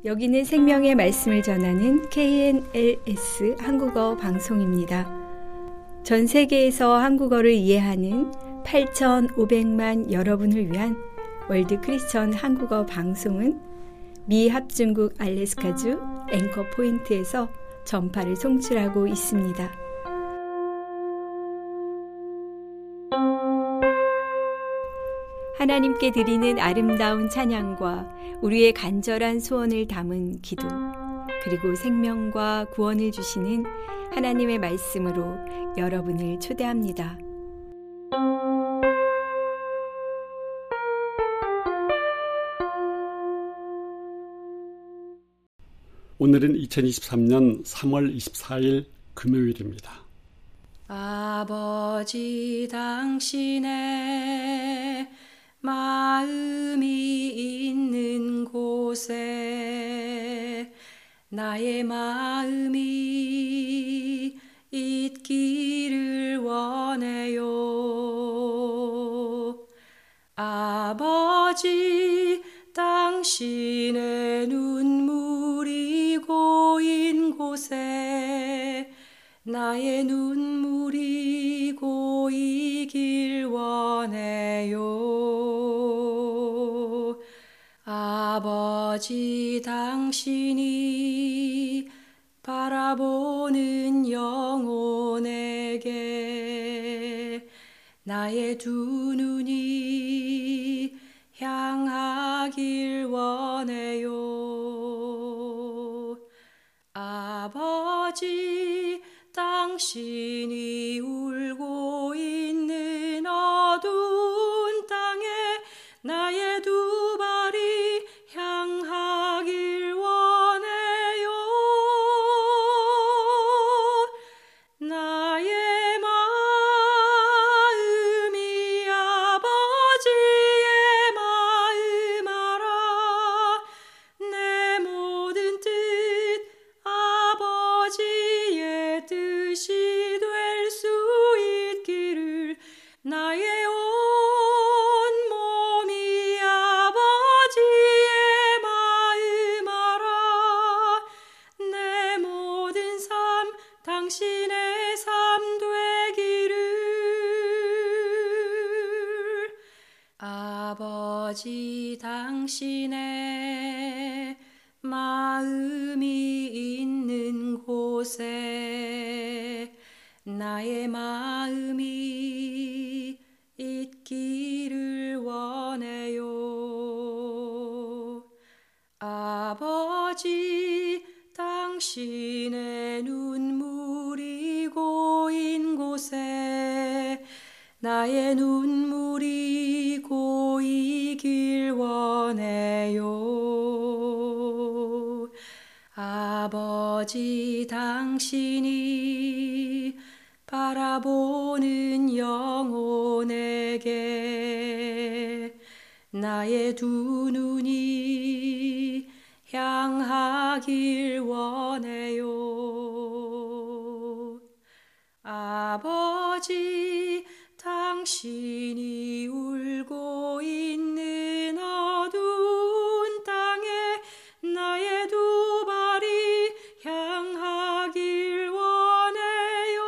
여기는 생명의 말씀을 전하는 KNLS 한국어 방송입니다. 전 세계에서 한국어를 이해하는 8,500만 여러분을 위한 월드 크리스천 한국어 방송은 미 합중국 알래스카주 앵커 포인트에서 전파를 송출하고 있습니다. 하나님께 드리는 아름다운 찬양과 우리의 간절한 소원을 담은 기도, 그리고 생명과 구원을 주시는 하나님의 말씀으로 여러분을 초대합니다. 오늘은 2023년 3월 24일 금요일입니다. 아버지, 당신의 마음이 있는 곳에 나의 마음이 있기를 원해요. 아버지, 당신의 눈물이 고인 곳에 나의 눈물이 고이길 원해요. 아버지, 당신이 바라보는 영혼에게 나의 두 눈이 향하길 원해요. 아버지, 당신이 울고 있는 어두운 땅에 나의 두 발이 향하길 원해요. 나의 마음이 아버지의 마음 알아. 내 모든 뜻 아버지의 뜻이 될 수 있기를 나의 온 몸이 아버지의 마음 알아. 내 모든 삶 당신의 삶 되기를. 아버지, 당신의 마음이 있는 곳에 나의 마음이 있기를 원해요. 아버지, 당신의 눈물이 고인 곳에 나의 눈물이 고이길 원해요. 아버지, 당신이 바라보는 영혼에게 나의 두 눈이 향하길 원해요. 아버지, 당신이 울고 있는 어두운 땅에 나의 두 발이 향하길 원해요.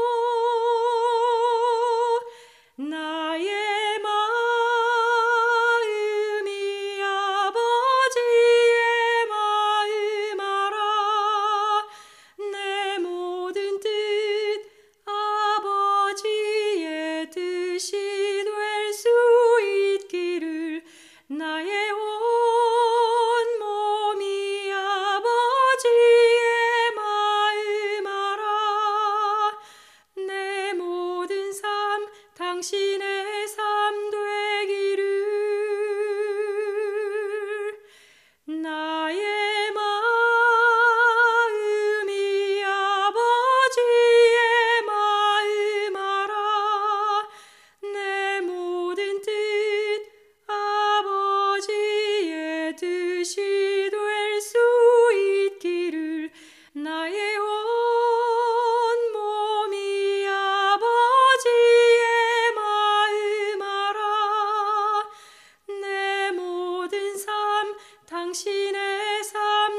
나의 마음이 아버지의 마음 알아. 내 모든 뜻 아버지의 뜻이 될 수 있기를 나의 온 몸이 아버지의 마음 알아. 내 모든 삶 당신의 삶 되기를. 나의 마음이 아버지의 마음 알아. 내 모든 뜻 아버지의 뜻이 될 수 있기를 나의 온 몸이 아버지의 마음 알아. 내 모든 삶 당신의 삶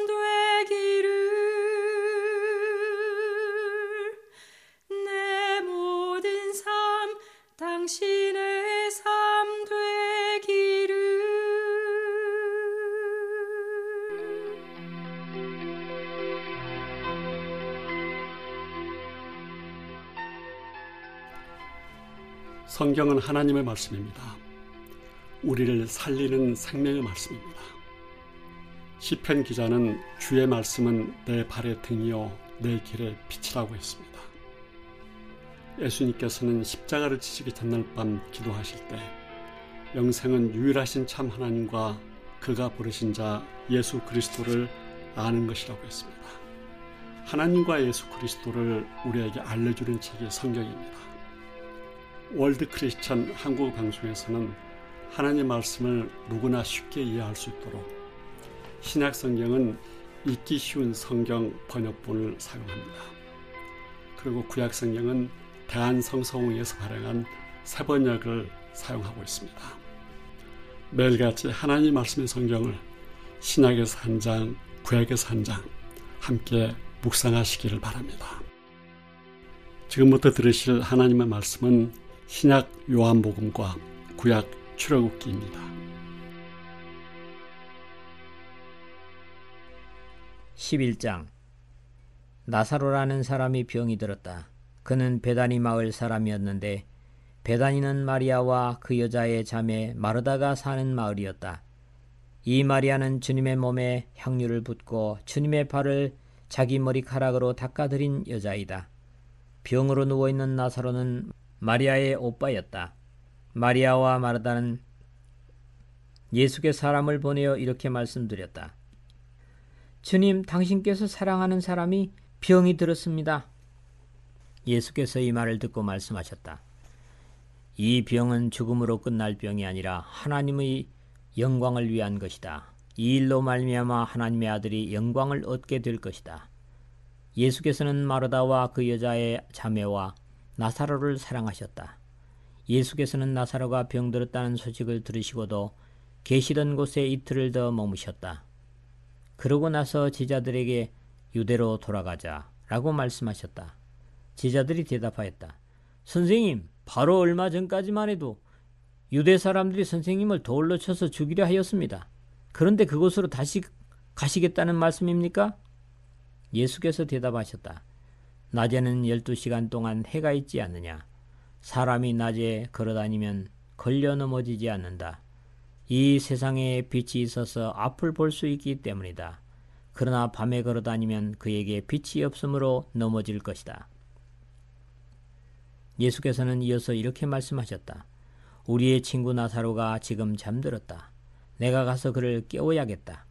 성경은 하나님의 말씀입니다. 우리를 살리는 생명의 말씀입니다. 시편 기자는 주의 말씀은 내 발의 등이요 내 길의 빛이라고 했습니다. 예수님께서는 십자가를 지시기 전날 밤 기도하실 때 영생은 유일하신 참 하나님과 그가 부르신 자 예수 그리스도를 아는 것이라고 했습니다. 하나님과 예수 그리스도를 우리에게 알려주는 책이 성경입니다. 월드 크리스천 한국 방송에서는 하나님 말씀을 누구나 쉽게 이해할 수 있도록 신약 성경은 읽기 쉬운 성경 번역본을 사용합니다. 그리고 구약 성경은 대한성서공회에서 발행한 새 번역을 사용하고 있습니다. 매일같이 하나님 말씀의 성경을 신약에서 한 장, 구약에서 한 장 함께 묵상하시기를 바랍니다. 지금부터 들으실 하나님의 말씀은 신약 요한복음과 구약 출애굽기입니다. 11장. 나사로라는 사람이 병이 들었다. 그는 베다니 마을 사람이었는데 베다니는 마리아와 그 여자의 자매 마르다가 사는 마을이었다. 이 마리아는 주님의 몸에 향유를 붓고 주님의 발을 자기 머리카락으로 닦아드린 여자이다. 병으로 누워있는 나사로는 마리아의 오빠였다. 마리아와 마르다는 예수께 사람을 보내어 이렇게 말씀드렸다. 주님, 당신께서 사랑하는 사람이 병이 들었습니다. 예수께서 이 말을 듣고 말씀하셨다. 이 병은 죽음으로 끝날 병이 아니라 하나님의 영광을 위한 것이다. 이 일로 말미암아 하나님의 아들이 영광을 얻게 될 것이다. 예수께서는 마르다와 그 여자의 자매와 나사로를 사랑하셨다. 예수께서는 나사로가 병들었다는 소식을 들으시고도 계시던 곳에 이틀을 더 머무셨다. 그러고 나서 제자들에게 유대로 돌아가자라고 말씀하셨다. 제자들이 대답하였다. 선생님, 바로 얼마 전까지만 해도 유대 사람들이 선생님을 돌로 쳐서 죽이려 하였습니다. 그런데 그곳으로 다시 가시겠다는 말씀입니까? 예수께서 대답하셨다. 낮에는 12시간 동안 해가 있지 않느냐. 사람이 낮에 걸어다니면 걸려 넘어지지 않는다. 이 세상에 빛이 있어서 앞을 볼 수 있기 때문이다. 그러나 밤에 걸어다니면 그에게 빛이 없으므로 넘어질 것이다. 예수께서는 이어서 이렇게 말씀하셨다. 우리의 친구 나사로가 지금 잠들었다. 내가 가서 그를 깨워야겠다.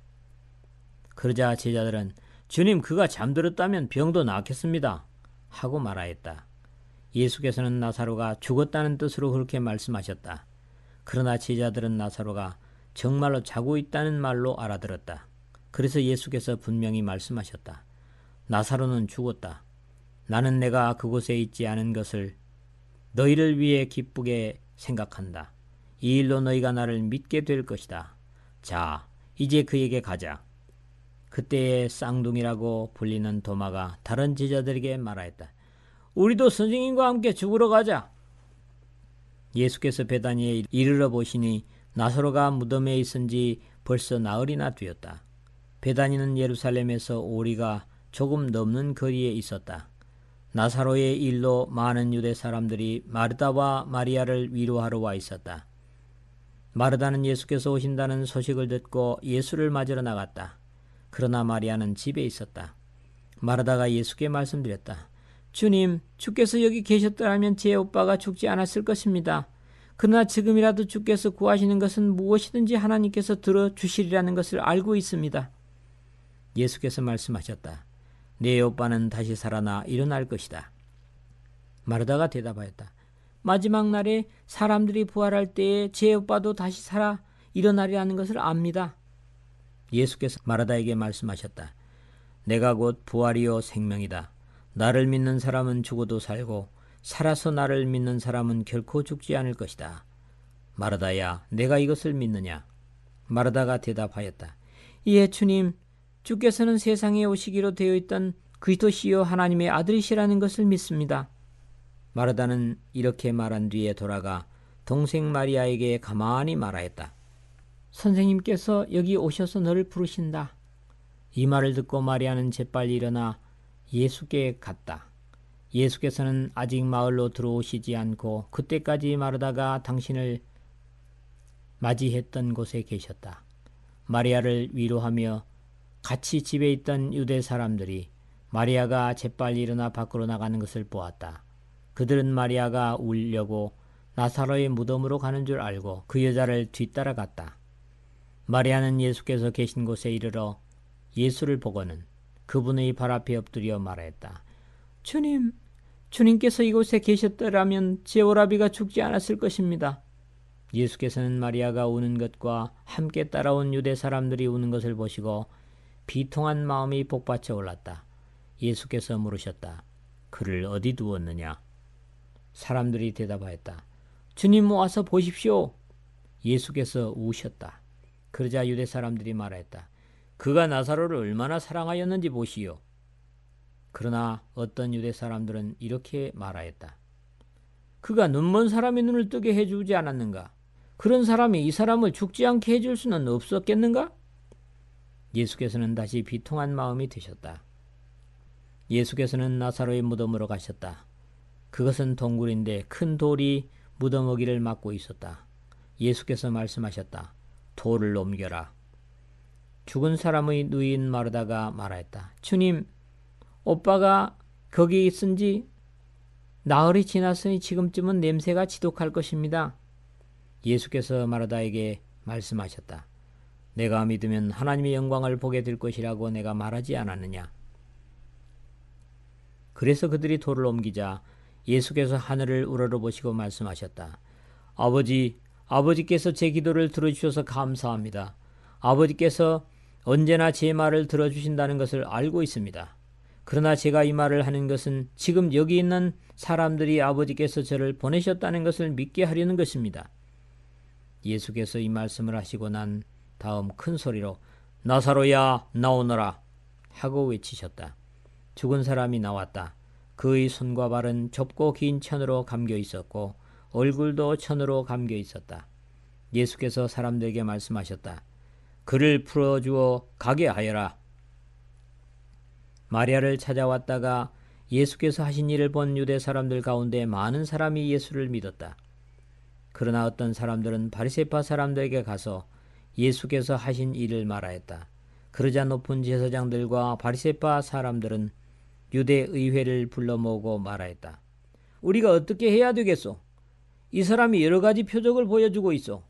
그러자 제자들은 주님, 그가 잠들었다면 병도 나았겠습니다 하고 말하였다. 예수께서는 나사로가 죽었다는 뜻으로 그렇게 말씀하셨다. 그러나 제자들은 나사로가 정말로 자고 있다는 말로 알아들었다. 그래서 예수께서 분명히 말씀하셨다. 나사로는 죽었다. 나는 내가 그곳에 있지 않은 것을 너희를 위해 기쁘게 생각한다. 이 일로 너희가 나를 믿게 될 것이다. 자, 이제 그에게 가자. 그때에 쌍둥이라고 불리는 도마가 다른 제자들에게 말하였다. 우리도 선생님과 함께 죽으러 가자. 예수께서 베다니에 이르러 보시니 나사로가 무덤에 있은 지 벌써 나흘이나 되었다. 베다니는 예루살렘에서 오리가 조금 넘는 거리에 있었다. 나사로의 일로 많은 유대 사람들이 마르다와 마리아를 위로하러 와 있었다. 마르다는 예수께서 오신다는 소식을 듣고 예수를 맞으러 나갔다. 그러나 마리아는 집에 있었다. 마르다가 예수께 말씀드렸다. 주님, 주께서 여기 계셨더라면 제 오빠가 죽지 않았을 것입니다. 그러나 지금이라도 주께서 구하시는 것은 무엇이든지 하나님께서 들어주시리라는 것을 알고 있습니다. 예수께서 말씀하셨다. 내 오빠는 다시 살아나 일어날 것이다. 마르다가 대답하였다. 마지막 날에 사람들이 부활할 때에 제 오빠도 다시 살아 일어나리라는 것을 압니다. 예수께서 마르다에게 말씀하셨다. 내가 곧 부활이요 생명이다. 나를 믿는 사람은 죽어도 살고 살아서 나를 믿는 사람은 결코 죽지 않을 것이다. 마르다야, 내가 이것을 믿느냐? 마르다가 대답하였다. 예, 주님, 주께서는 세상에 오시기로 되어 있던 그리스도시요 하나님의 아들이시라는 것을 믿습니다. 마르다는 이렇게 말한 뒤에 돌아가 동생 마리아에게 가만히 말하였다. 선생님께서 여기 오셔서 너를 부르신다. 이 말을 듣고 마리아는 재빨리 일어나 예수께 갔다. 예수께서는 아직 마을로 들어오시지 않고 그때까지 마르다가 당신을 맞이했던 곳에 계셨다. 마리아를 위로하며 같이 집에 있던 유대 사람들이 마리아가 재빨리 일어나 밖으로 나가는 것을 보았다. 그들은 마리아가 울려고 나사로의 무덤으로 가는 줄 알고 그 여자를 뒤따라갔다. 마리아는 예수께서 계신 곳에 이르러 예수를 보고는 그분의 발 앞에 엎드려 말하였다. 주님께서 이곳에 계셨더라면 제 오라비가 죽지 않았을 것입니다. 예수께서는 마리아가 우는 것과 함께 따라온 유대 사람들이 우는 것을 보시고 비통한 마음이 복받쳐 올랐다. 예수께서 물으셨다. 그를 어디 두었느냐? 사람들이 대답하였다. 주님 와서 보십시오. 예수께서 우셨다. 그러자 유대 사람들이 말하였다. 그가 나사로를 얼마나 사랑하였는지 보시오. 그러나 어떤 유대 사람들은 이렇게 말하였다. 그가 눈먼 사람의 눈을 뜨게 해주지 않았는가? 그런 사람이 이 사람을 죽지 않게 해줄 수는 없었겠는가? 예수께서는 다시 비통한 마음이 드셨다. 예수께서는 나사로의 무덤으로 가셨다. 그것은 동굴인데 큰 돌이 무덤어기를 막고 있었다. 예수께서 말씀하셨다. 돌을 옮겨라. 죽은 사람의 누이인 마르다가 말하였다. 주님, 오빠가 거기 있은지 나흘이 지났으니 지금쯤은 냄새가 지독할 것입니다. 예수께서 마르다에게 말씀하셨다. 내가 믿으면 하나님의 영광을 보게 될 것이라고 내가 말하지 않았느냐. 그래서 그들이 돌을 옮기자 예수께서 하늘을 우러러보시고 말씀하셨다. 아버지께서 제 기도를 들어주셔서 감사합니다. 아버지께서 언제나 제 말을 들어주신다는 것을 알고 있습니다. 그러나 제가 이 말을 하는 것은 지금 여기 있는 사람들이 아버지께서 저를 보내셨다는 것을 믿게 하려는 것입니다. 예수께서 이 말씀을 하시고 난 다음 큰 소리로 나사로야 나오너라 하고 외치셨다. 죽은 사람이 나왔다. 그의 손과 발은 좁고 긴 천으로 감겨 있었고 얼굴도 천으로 감겨 있었다. 예수께서 사람들에게 말씀하셨다. 그를 풀어주어 가게 하여라. 마리아를 찾아왔다가 예수께서 하신 일을 본 유대 사람들 가운데 많은 사람이 예수를 믿었다. 그러나 어떤 사람들은 바리새파 사람들에게 가서 예수께서 하신 일을 말하였다. 그러자 높은 제사장들과 바리새파 사람들은 유대 의회를 불러 모으고 말하였다. 우리가 어떻게 해야 되겠소? 이 사람이 여러 가지 표적을 보여주고 있어.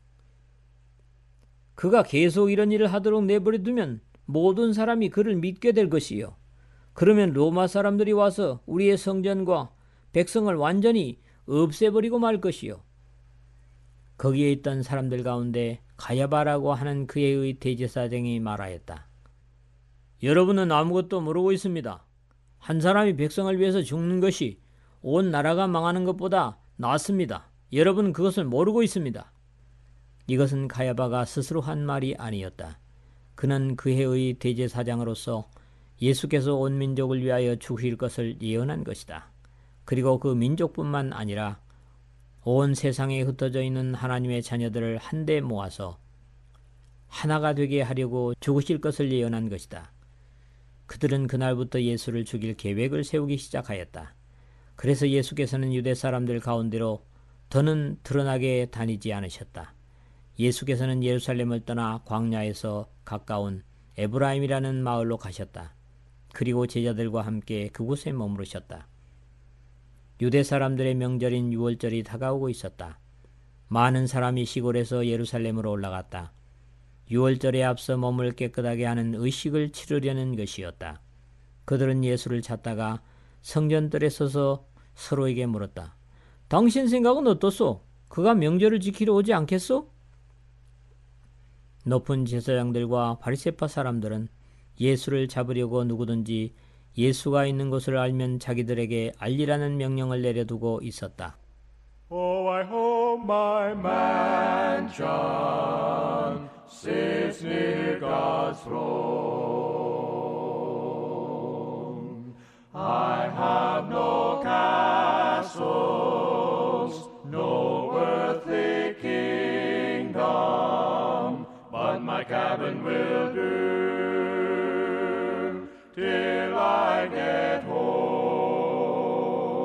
그가 계속 이런 일을 하도록 내버려두면 모든 사람이 그를 믿게 될 것이요. 그러면 로마 사람들이 와서 우리의 성전과 백성을 완전히 없애버리고 말 것이요. 거기에 있던 사람들 가운데 가야바라고 하는 그의 대제사장이 말하였다. 여러분은 아무것도 모르고 있습니다. 한 사람이 백성을 위해서 죽는 것이 온 나라가 망하는 것보다 낫습니다. 여러분은 그것을 모르고 있습니다. 이것은 가야바가 스스로 한 말이 아니었다. 그는 그 해의 대제사장으로서 예수께서 온 민족을 위하여 죽으실 것을 예언한 것이다. 그리고 그 민족뿐만 아니라 온 세상에 흩어져 있는 하나님의 자녀들을 한데 모아서 하나가 되게 하려고 죽으실 것을 예언한 것이다. 그들은 그날부터 예수를 죽일 계획을 세우기 시작하였다. 그래서 예수께서는 유대 사람들 가운데로 더는 드러나게 다니지 않으셨다. 예수께서는 예루살렘을 떠나 광야에서 가까운 에브라임이라는 마을로 가셨다. 그리고 제자들과 함께 그곳에 머무르셨다. 유대 사람들의 명절인 유월절이 다가오고 있었다. 많은 사람이 시골에서 예루살렘으로 올라갔다. 유월절에 앞서 몸을 깨끗하게 하는 의식을 치르려는 것이었다. 그들은 예수를 찾다가 성전뜰에 서서 서로에게 물었다. 당신 생각은 어떻소? 그가 명절을 지키러 오지 않겠소? 높은 제사장들과 바리새파 사람들은 예수를 잡으려고 누구든지 예수가 있는 곳을 알면 자기들에게 알리라는 명령을 내려두고 있었다. Oh, I hope my mansion sits near God's throne. I have no castles, no earthly kingdom, but my cabin will do till I get home.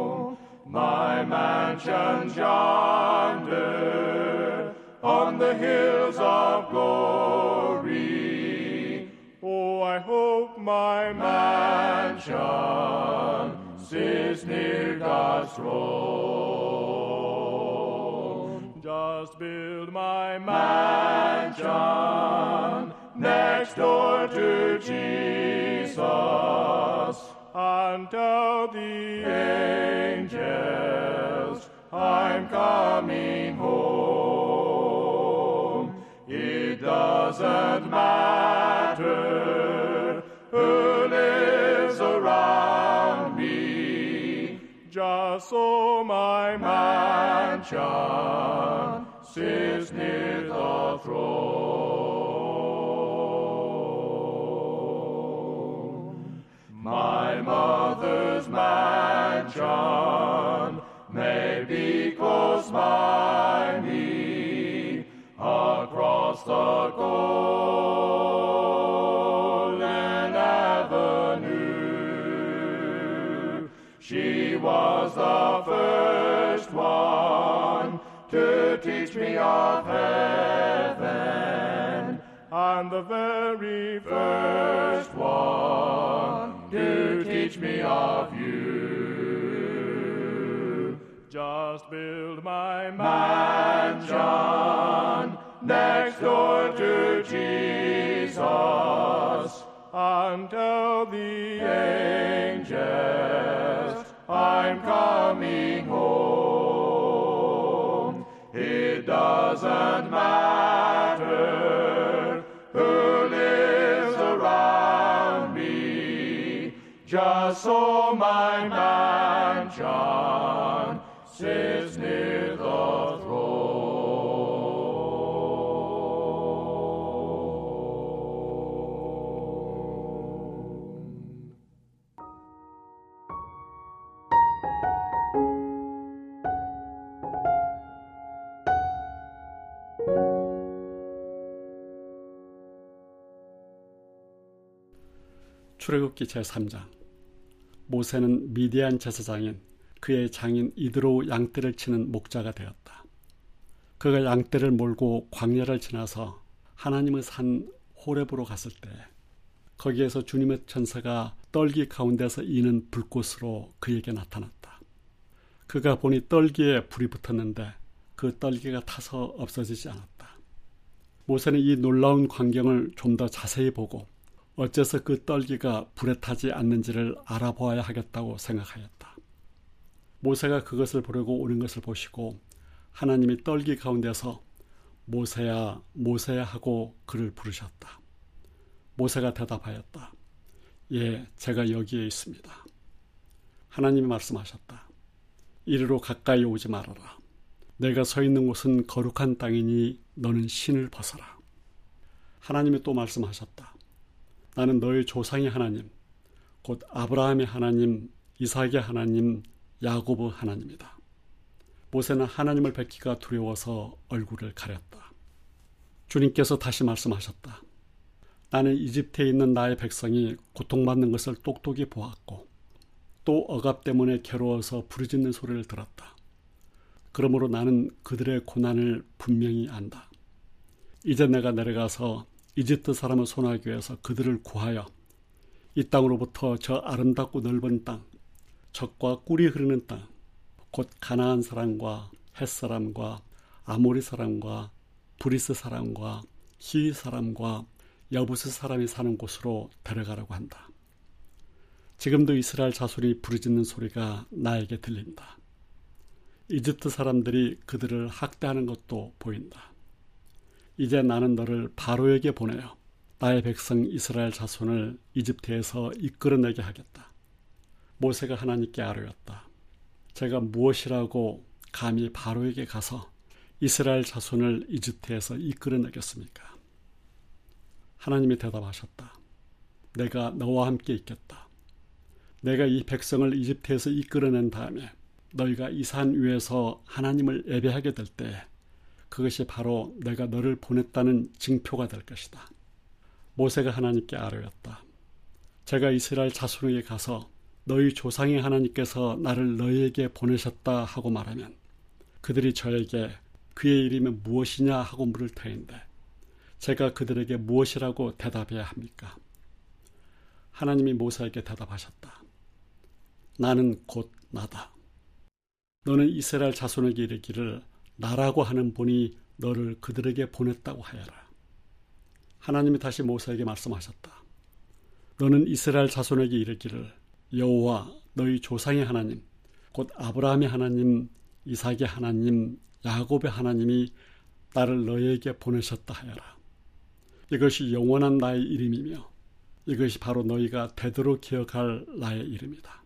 mansions yonder on the hills of glory. Oh, I hope my mansion sits near God's throne. Just build my mansion next door to Jesus, and tell the angels I'm coming home. It doesn't matter who lives around me, just so my mansion sits near the throne. My mother's mansion may be close by me, across the golden avenue. She was the first one to teach me of heaven, and the very first one to teach me of you. Just build my mansion next door to Jesus, and tell the angels I'm coming home. It doesn't matter who lives around me, just so my mansion sits near the throne. 출애굽기 제3장. 모세는 미디안 제사장인 그의 장인 이드로 양떼를 치는 목자가 되었다. 그가 양떼를 몰고 광야를 지나서 하나님의 산 호렙으로 갔을 때 거기에서 주님의 천사가 떨기 가운데서 이는 불꽃으로 그에게 나타났다. 그가 보니 떨기에 불이 붙었는데 그 떨기가 타서 없어지지 않았다. 모세는 이 놀라운 광경을 좀 더 자세히 보고 어째서 그 떨기가 불에 타지 않는지를 알아보아야 하겠다고 생각하였다. 모세가 그것을 보려고 오는 것을 보시고 하나님이 떨기 가운데서 모세야 모세야 하고 그를 부르셨다. 모세가 대답하였다. 예, 제가 여기에 있습니다. 하나님이 말씀하셨다. 이리로 가까이 오지 말아라. 내가 서 있는 곳은 거룩한 땅이니 너는 신을 벗어라. 하나님이 또 말씀하셨다. 나는 너의 조상의 하나님, 곧 아브라함의 하나님, 이삭의 하나님, 야곱의 하나님이다. 모세는 하나님을 뵙기가 두려워서 얼굴을 가렸다. 주님께서 다시 말씀하셨다. 나는 이집트에 있는 나의 백성이 고통받는 것을 똑똑히 보았고 또 억압 때문에 괴로워서 부르짖는 소리를 들었다. 그러므로 나는 그들의 고난을 분명히 안다. 이제 내가 내려가서 이집트 사람을 손하기 위해서 그들을 구하여 이 땅으로부터 저 아름답고 넓은 땅, 젖과 꿀이 흐르는 땅, 곧 가나안 사람과 헷 사람과 아모리 사람과 브리스 사람과 히위 사람과 여부스 사람이 사는 곳으로 데려가라고 한다. 지금도 이스라엘 자손이 부르짖는 소리가 나에게 들린다. 이집트 사람들이 그들을 학대하는 것도 보인다. 이제 나는 너를 바로에게 보내어 나의 백성 이스라엘 자손을 이집트에서 이끌어내게 하겠다. 모세가 하나님께 아뢰었다. 제가 무엇이라고 감히 바로에게 가서 이스라엘 자손을 이집트에서 이끌어내겠습니까? 하나님이 대답하셨다. 내가 너와 함께 있겠다. 내가 이 백성을 이집트에서 이끌어낸 다음에 너희가 이 산 위에서 하나님을 예배하게 될 때 그것이 바로 내가 너를 보냈다는 징표가 될 것이다. 모세가 하나님께 아뢰었다. 제가 이스라엘 자손에게 가서 너희 조상의 하나님께서 나를 너희에게 보내셨다 하고 말하면 그들이 저에게 그의 이름이 무엇이냐 하고 물을 터인데 제가 그들에게 무엇이라고 대답해야 합니까? 하나님이 모세에게 대답하셨다. 나는 곧 나다. 너는 이스라엘 자손에게 이르기를 나라고 하는 분이 너를 그들에게 보냈다고 하여라. 하나님이 다시 모세에게 말씀하셨다. 너는 이스라엘 자손에게 이르기를 여호와 너희 조상의 하나님 곧 아브라함의 하나님, 이삭의 하나님, 야곱의 하나님이 나를 너희에게 보내셨다 하여라. 이것이 영원한 나의 이름이며 이것이 바로 너희가 되도록 기억할 나의 이름이다.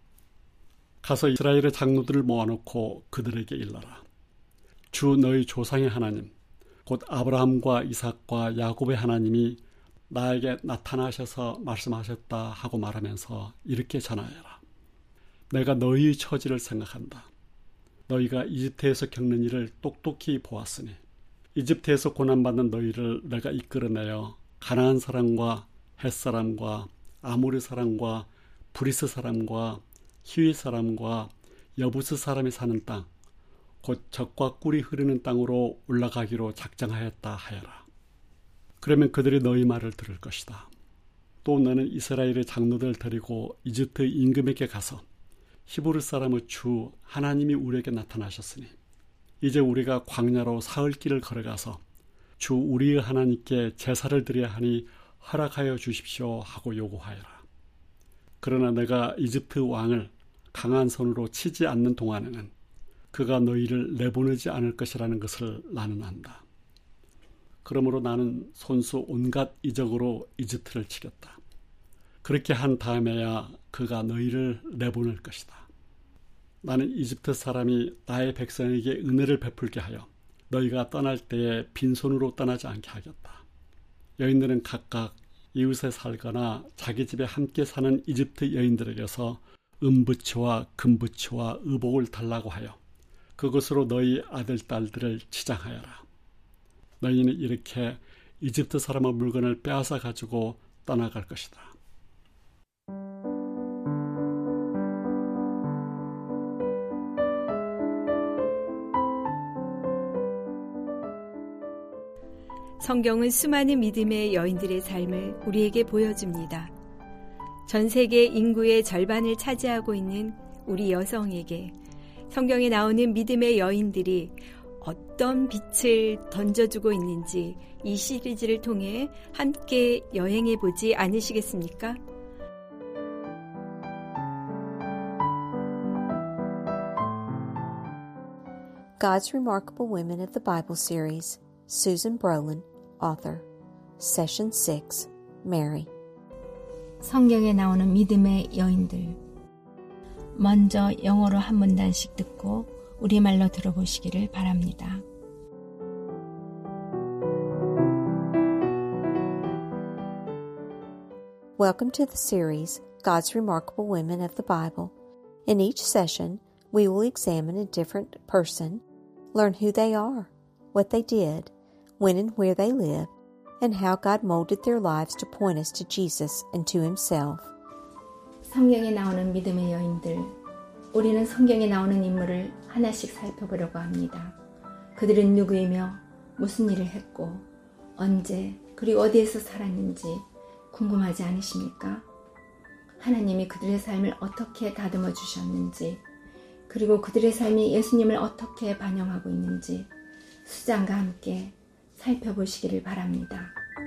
가서 이스라엘의 장로들을 모아놓고 그들에게 일러라. 주 너희 조상의 하나님, 곧 아브라함과 이삭과 야곱의 하나님이 나에게 나타나셔서 말씀하셨다 하고 말하면서 이렇게 전하여라. 내가 너희의 처지를 생각한다. 너희가 이집트에서 겪는 일을 똑똑히 보았으니 이집트에서 고난받는 너희를 내가 이끌어내어 가나안 사람과 헷 사람과 아모리 사람과 브리스 사람과 히위 사람과 여부스 사람이 사는 땅, 곧 젖과 꿀이 흐르는 땅으로 올라가기로 작정하였다 하여라. 그러면 그들이 너희 말을 들을 것이다. 또 너는 이스라엘의 장로들을 데리고 이집트 임금에게 가서 히브리 사람의 주 하나님이 우리에게 나타나셨으니 이제 우리가 광야로 사흘 길을 걸어가서 주 우리의 하나님께 제사를 드려야 하니 허락하여 주십시오 하고 요구하여라. 그러나 내가 이집트 왕을 강한 손으로 치지 않는 동안에는 그가 너희를 내보내지 않을 것이라는 것을 나는 안다. 그러므로 나는 손수 온갖 이적으로 이집트를 치겠다. 그렇게 한 다음에야 그가 너희를 내보낼 것이다. 나는 이집트 사람이 나의 백성에게 은혜를 베풀게 하여 너희가 떠날 때에 빈손으로 떠나지 않게 하겠다. 여인들은 각각 이웃에 살거나 자기 집에 함께 사는 이집트 여인들에게서 은부치와 금부치와 의복을 달라고 하여 그것으로 너희 아들, 딸들을 치장하여라. 너희는 이렇게 이집트 사람의 물건을 빼앗아 가지고 떠나갈 것이다. 성경은 수많은 믿음의 여인들의 삶을 우리에게 보여줍니다. 전 세계 인구의 절반을 차지하고 있는 우리 여성에게 성경에 나오는 믿음의 여인들이 어떤 빛을 던져주고 있는지 이 시리즈를 통해 함께 여행해 보지 않으시겠습니까? God's Remarkable Women of the Bible Series, Susan Brolin, author. Session 6, Mary. 성경에 나오는 믿음의 여인들. 먼저 영어로 한 문단씩 듣고 우리말로 들어보시기를 바랍니다. Welcome to the series, God's Remarkable Women of the Bible. In each session, we will examine a different person, learn who they are, what they did, when and where they lived, and how God molded their lives to point us to Jesus and to Himself. 성경에 나오는 믿음의 여인들. 우리는 성경에 나오는 인물을 하나씩 살펴보려고 합니다. 그들은 누구이며 무슨 일을 했고 언제 그리고 어디에서 살았는지 궁금하지 않으십니까? 하나님이 그들의 삶을 어떻게 다듬어 주셨는지 그리고 그들의 삶이 예수님을 어떻게 반영하고 있는지 수장과 함께 살펴보시기를 바랍니다.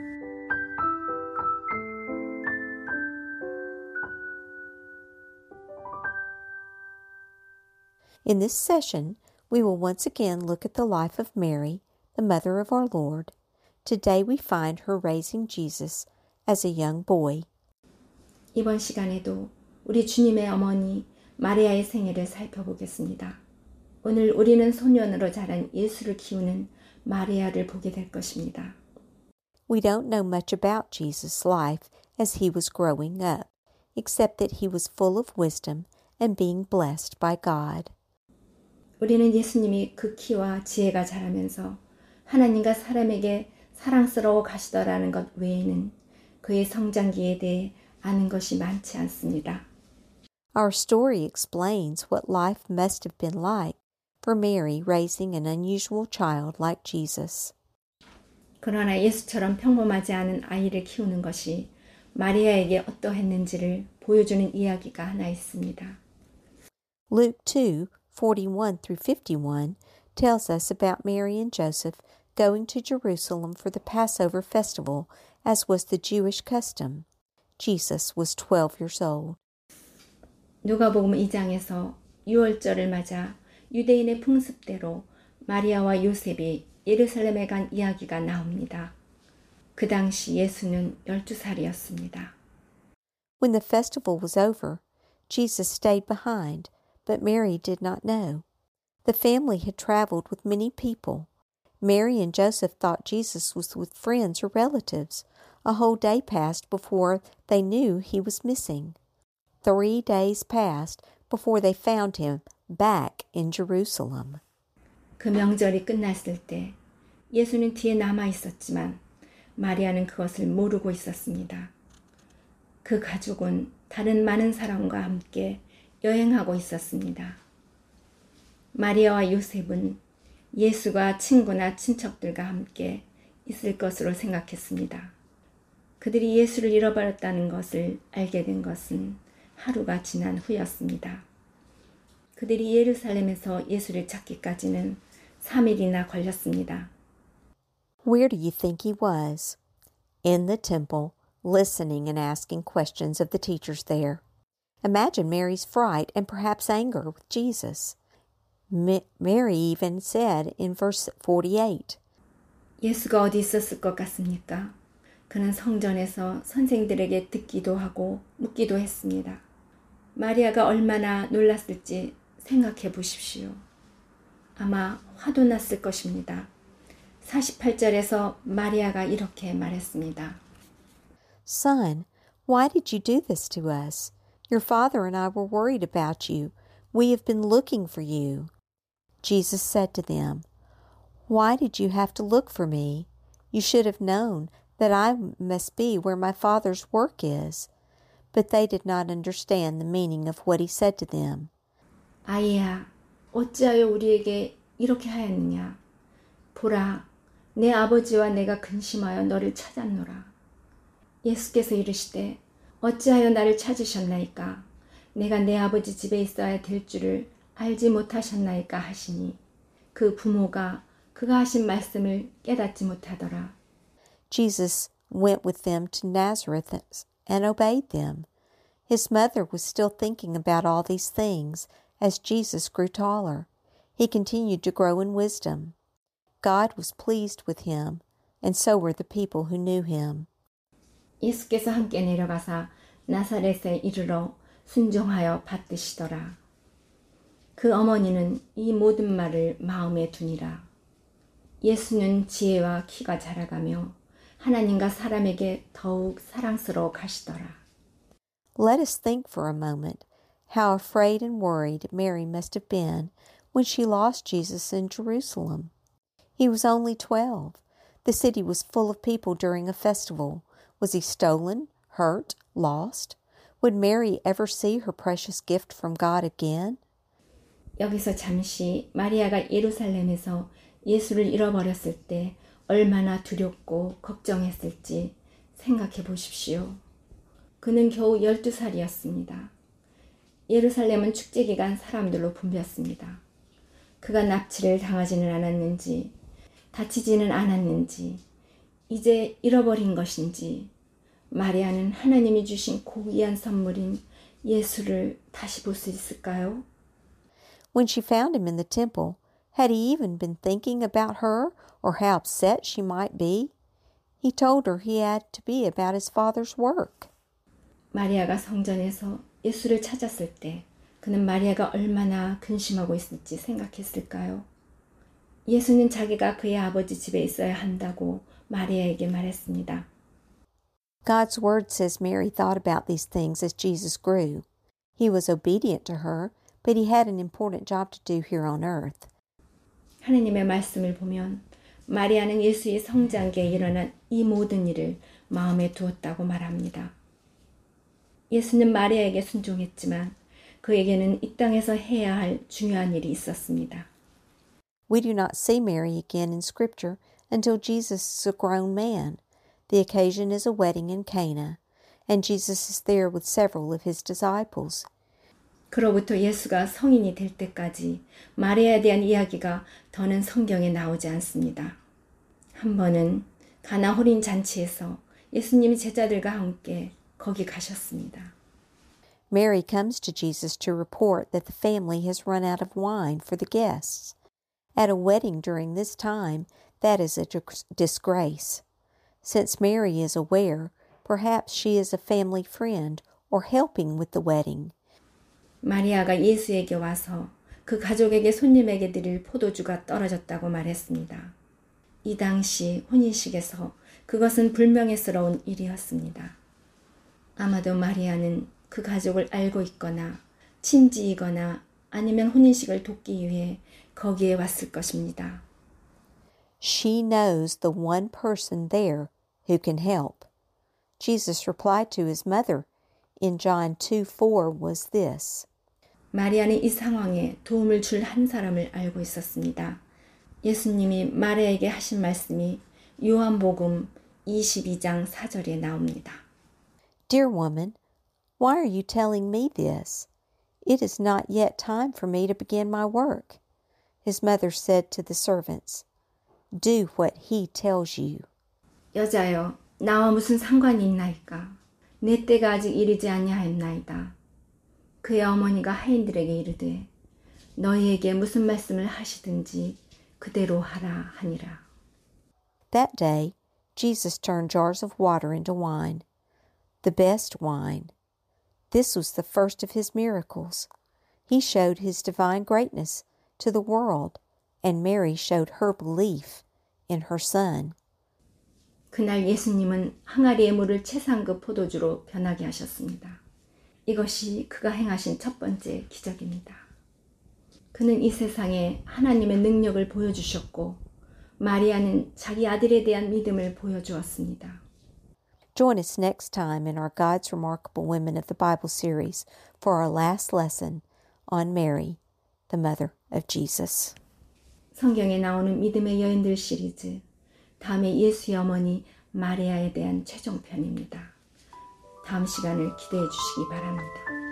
In this session, we will once again look at the life of Mary, the mother of our Lord. Today we find her raising Jesus as a young boy. 이번 시간에도 우리 주님의 어머니 마리아의 생애를 살펴보겠습니다. 오늘 우리는 소년으로 자란 예수를 키우는 마리아를 보게 될 것입니다. We don't know much about Jesus' life as he was growing up, except that he was full of wisdom and being blessed by God. 우리는 예수님이 그 키와 지혜가 자라면서 하나님과 사람에게 사랑스러워 가시더라는 것 외에는 그의 성장기에 대해 아는 것이 많지 않습니다. Our story explains what life must have been like for Mary raising an unusual child like Jesus. 그러나 예수처럼 평범하지 않은 아이를 키우는 것이 마리아에게 어떠했는지를 보여주는 이야기가 하나 있습니다. Luke 2:41 through 51 tells us about Mary and Joseph going to Jerusalem for the Passover festival, as was the Jewish custom. Jesus was 12 years old. 누가복음 2장에서 유월절을 맞아 유대인의 풍습대로 마리아와 요셉이 예루살렘에 간 이야기가 나옵니다. 그 당시 예수는 12살이었습니다. When the festival was over, Jesus stayed behind, but Mary did not know. The family had traveled with many people. Mary and Joseph thought Jesus was with friends or relatives. A whole day passed before they knew he was missing. 3 days passed before they found him back in Jerusalem. 그 명절이 끝났을 때 예수는 뒤에 남아 있었지만 마리아는 그것을 모르고 있었습니다. 그 가족은 다른 많은 사람과 함께 여행하고 있었습니다. 마리아와 요셉은 예수가 친구나 친척들과 함께 있을 것으로 생각했습니다. 그들이 예수를 잃어버렸다는 것을 알게 된 것은 하루가 지난 후였습니다. 그들이 예루살렘에서 예수를 찾기까지는 3일이나 걸렸습니다. Where do you think he was? In the temple, listening and asking questions of the teachers there. Imagine Mary's fright and perhaps anger with Jesus. Mary even said in verse 48, 예수가 어디 있었을 것 같습니까? 그는 성전에서 선생들에게 듣기도 하고 묻기도 했습니다. 마리아가 얼마나 놀랐을지 생각해 보십시오. 아마 화도 났을 것입니다. 48절에서 마리아가 이렇게 말했습니다. Son, why did you do this to us? Your father and I were worried about you. We have been looking for you. Jesus said to them, Why did you have to look for me? You should have known that I must be where my Father's work is. But they did not understand the meaning of what he said to them. 아이야, 어찌하여 우리에게 이렇게 하였느냐? 보라, 내 아버지와 내가 근심하여 너를 찾았노라. 예수께서 이르시되 어찌하여 나를 찾으셨나이까? 내가 내 아버지 집에 있어야 될 줄을 알지 못하셨나이까 하시니 그 부모가 그가 하신 말씀을 깨닫지 못하더라. Jesus went with them to Nazareth and obeyed them. His mother was still thinking about all these things as Jesus grew taller. He continued to grow in wisdom. God was pleased with him, and so were the people who knew him. 예수께서 함께 내려가사 나사렛에 이르러 순종하여 받드시더라. 그 어머니는 이 모든 말을 마음에 두니라. 예수는 지혜와 키가 자라가며 하나님과 사람에게 더욱 사랑스러워 가시더라. Let us think for a moment how afraid and worried Mary must have been when she lost Jesus in Jerusalem. He was only 12. The city was full of people during a festival. Was he stolen, hurt, lost? Would Mary ever see her precious gift from God again? 여기서 잠시 마리아가 예루살렘에서 예수를 잃어버렸을 때 얼마나 두렵고 걱정했을지 생각해 보십시오. 그는 겨우 12살이었습니다. 예루살렘은 축제 기간 사람들로 붐볐습니다. 그가 납치를 당하지는 않았는지, 다치지는 않았는지, 이제 잃어버린 것인지, 마리아는 하나님이 주신 고귀한 선물인 예수를 다시 볼 수 있을까요? When she found him in the temple, had he even been thinking about her or how upset she might be? He told her he had to be about his father's work. 마리아가 성전에서 예수를 찾았을 때 그는 마리아가 얼마나 근심하고 있을지 생각했을까요? 예수는 자기가 그의 아버지 집에 있어야 한다고 마리아에게 말했습니다. God's word says Mary thought about these things as Jesus grew. He was obedient to her, but he had an important job to do here on earth. 하느님의 말씀을 보면 마리아는 예수의 성장기에 일어난 이 모든 일을 마음에 두었다고 말합니다. 예수는 마리아에게 순종했지만 그에게는 이 땅에서 해야 할 중요한 일이 있었습니다. We do not see Mary again in Scripture until Jesus is a grown man. The occasion is a wedding in Cana, and Jesus is there with several of his disciples. 그로부터 예수가 성인이 될 때까지 마리아에 대한 이야기가 더는 성경에 나오지 않습니다. 한 번은 가나 혼인 잔치에서 예수님이 제자들과 함께 거기 가셨습니다. Mary comes to Jesus to report that the family has run out of wine for the guests. At a wedding during this time, that is a disgrace. Since Mary is aware, perhaps she is a family friend or helping with the wedding. 마리아가 예수에게 와서 그 가족에게 손님에게 드릴 포도주가 떨어졌다고 말했습니다. 이 당시 혼인식에서 그것은 불명예스러운 일이었습니다. 아마도 마리아는 그 가족을 알고 있거나 친지이거나 아니면 혼인식을 돕기 위해 거기에 왔을 것입니다. She knows the one person there who can help. Jesus' reply to his mother in John 2:4 was this. 마리아는 이 상황에 도움을 줄 한 사람을 알고 있었습니다. 예수님이 마리아에게 하신 말씀이 요한복음 22장 4절에 나옵니다. Dear woman, why are you telling me this? It is not yet time for me to begin my work. His mother said to the servants, Do what he tells you. 여자여, 나와 무슨 상관이 있나이까? 내 때가 아직 이르지 아니하였나이다. 그의 어머니가 하인들에게 이르되 너희에게 무슨 말씀을 하시든지 그대로 하라 하니라. That day, Jesus turned jars of water into wine, the best wine. This was the first of his miracles. He showed his divine greatness to the world, and Mary showed her belief in her son. 그날 예수님은 항아리의 물을 최상급 포도주로 변하게 하셨습니다. 이것이 그가 행하신 첫 번째 기적입니다. 그는 이 세상에 하나님의 능력을 보여주셨고 마리아는 자기 아들에 대한 믿음을 보여주었습니다. Join us next time in our God's Remarkable Women of the Bible series for our last lesson on Mary, the mother of Jesus. 성경에 나오는 믿음의 여인들 시리즈, 다음에 예수의 어머니 마리아에 대한 최종편입니다. 다음 시간을 기대해 주시기 바랍니다.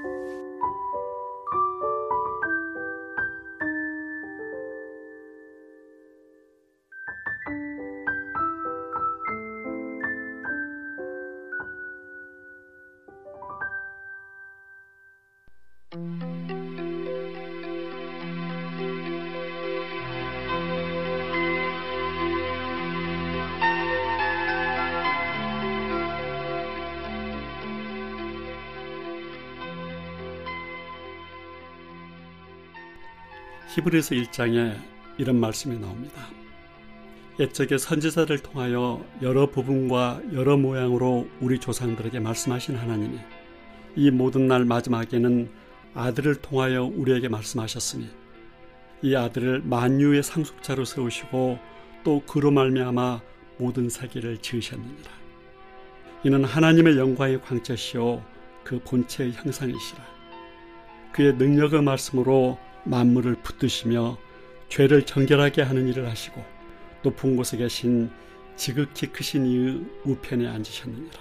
히브리서 1장에 이런 말씀이 나옵니다. 옛적에 선지자를 통하여 여러 부분과 여러 모양으로 우리 조상들에게 말씀하신 하나님이 이 모든 날 마지막에는 아들을 통하여 우리에게 말씀하셨으니 이 아들을 만유의 상속자로 세우시고 또 그로 말미암아 모든 세계를 지으셨느니라. 이는 하나님의 영광의 광채시요 그 본체의 형상이시라. 그의 능력의 말씀으로 만물을 붙드시며 죄를 정결하게 하는 일을 하시고 높은 곳에 계신 지극히 크신 이의 우편에 앉으셨느니라.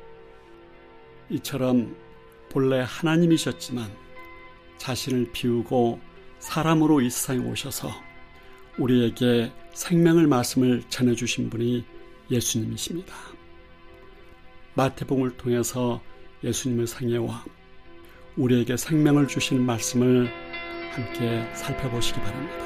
이처럼 본래 하나님이셨지만 자신을 비우고 사람으로 이 세상에 오셔서 우리에게 생명의 말씀을 전해주신 분이 예수님이십니다. 마태복음을 통해서 예수님의 생애와 우리에게 생명을 주시는 말씀을 함께 살펴보시기 바랍니다.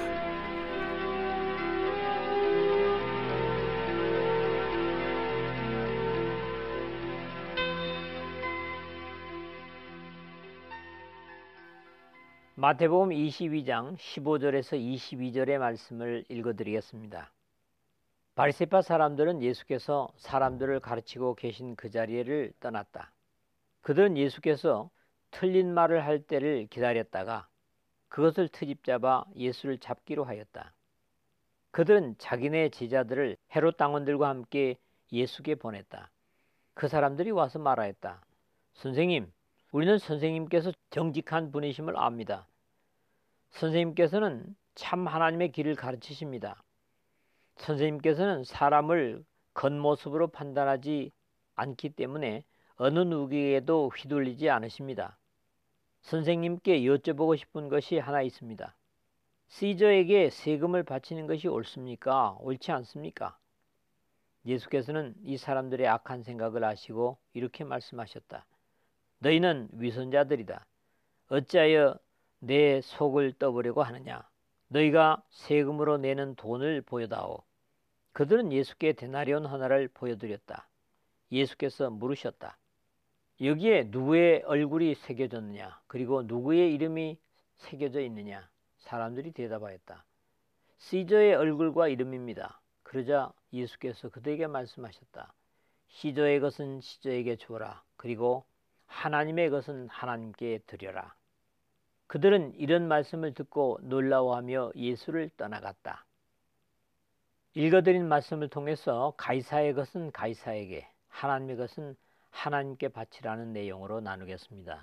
마태복음 22장 15절에서 22절의 말씀을 읽어드리겠습니다. 바리새파 사람들은 예수께서 사람들을 가르치고 계신 그 자리를 떠났다. 그들은 예수께서 틀린 말을 할 때를 기다렸다가 그것을 트집잡아 예수를 잡기로 하였다. 그들은 자기네 제자들을 헤롯 당원들과 함께 예수께 보냈다. 그 사람들이 와서 말하였다. 선생님, 우리는 선생님께서 정직한 분이심을 압니다. 선생님께서는 참 하나님의 길을 가르치십니다. 선생님께서는 사람을 겉모습으로 판단하지 않기 때문에 어느 누구에게도 휘둘리지 않으십니다. 선생님께 여쭤보고 싶은 것이 하나 있습니다. 시저에게 세금을 바치는 것이 옳습니까? 옳지 않습니까? 예수께서는 이 사람들의 악한 생각을 아시고 이렇게 말씀하셨다. 너희는 위선자들이다. 어찌하여 내 속을 떠보려고 하느냐? 너희가 세금으로 내는 돈을 보여다오. 그들은 예수께 데나리온 하나를 보여드렸다. 예수께서 물으셨다. 여기에 누구의 얼굴이 새겨졌느냐? 그리고 누구의 이름이 새겨져 있느냐? 사람들이 대답하였다. 시저의 얼굴과 이름입니다. 그러자 예수께서 그들에게 말씀하셨다. 시저의 것은 시저에게 주어라. 그리고 하나님의 것은 하나님께 드려라. 그들은 이런 말씀을 듣고 놀라워하며 예수를 떠나갔다. 읽어드린 말씀을 통해서 가이사의 것은 가이사에게, 하나님의 것은 하나님께 바치라는 내용으로 나누겠습니다.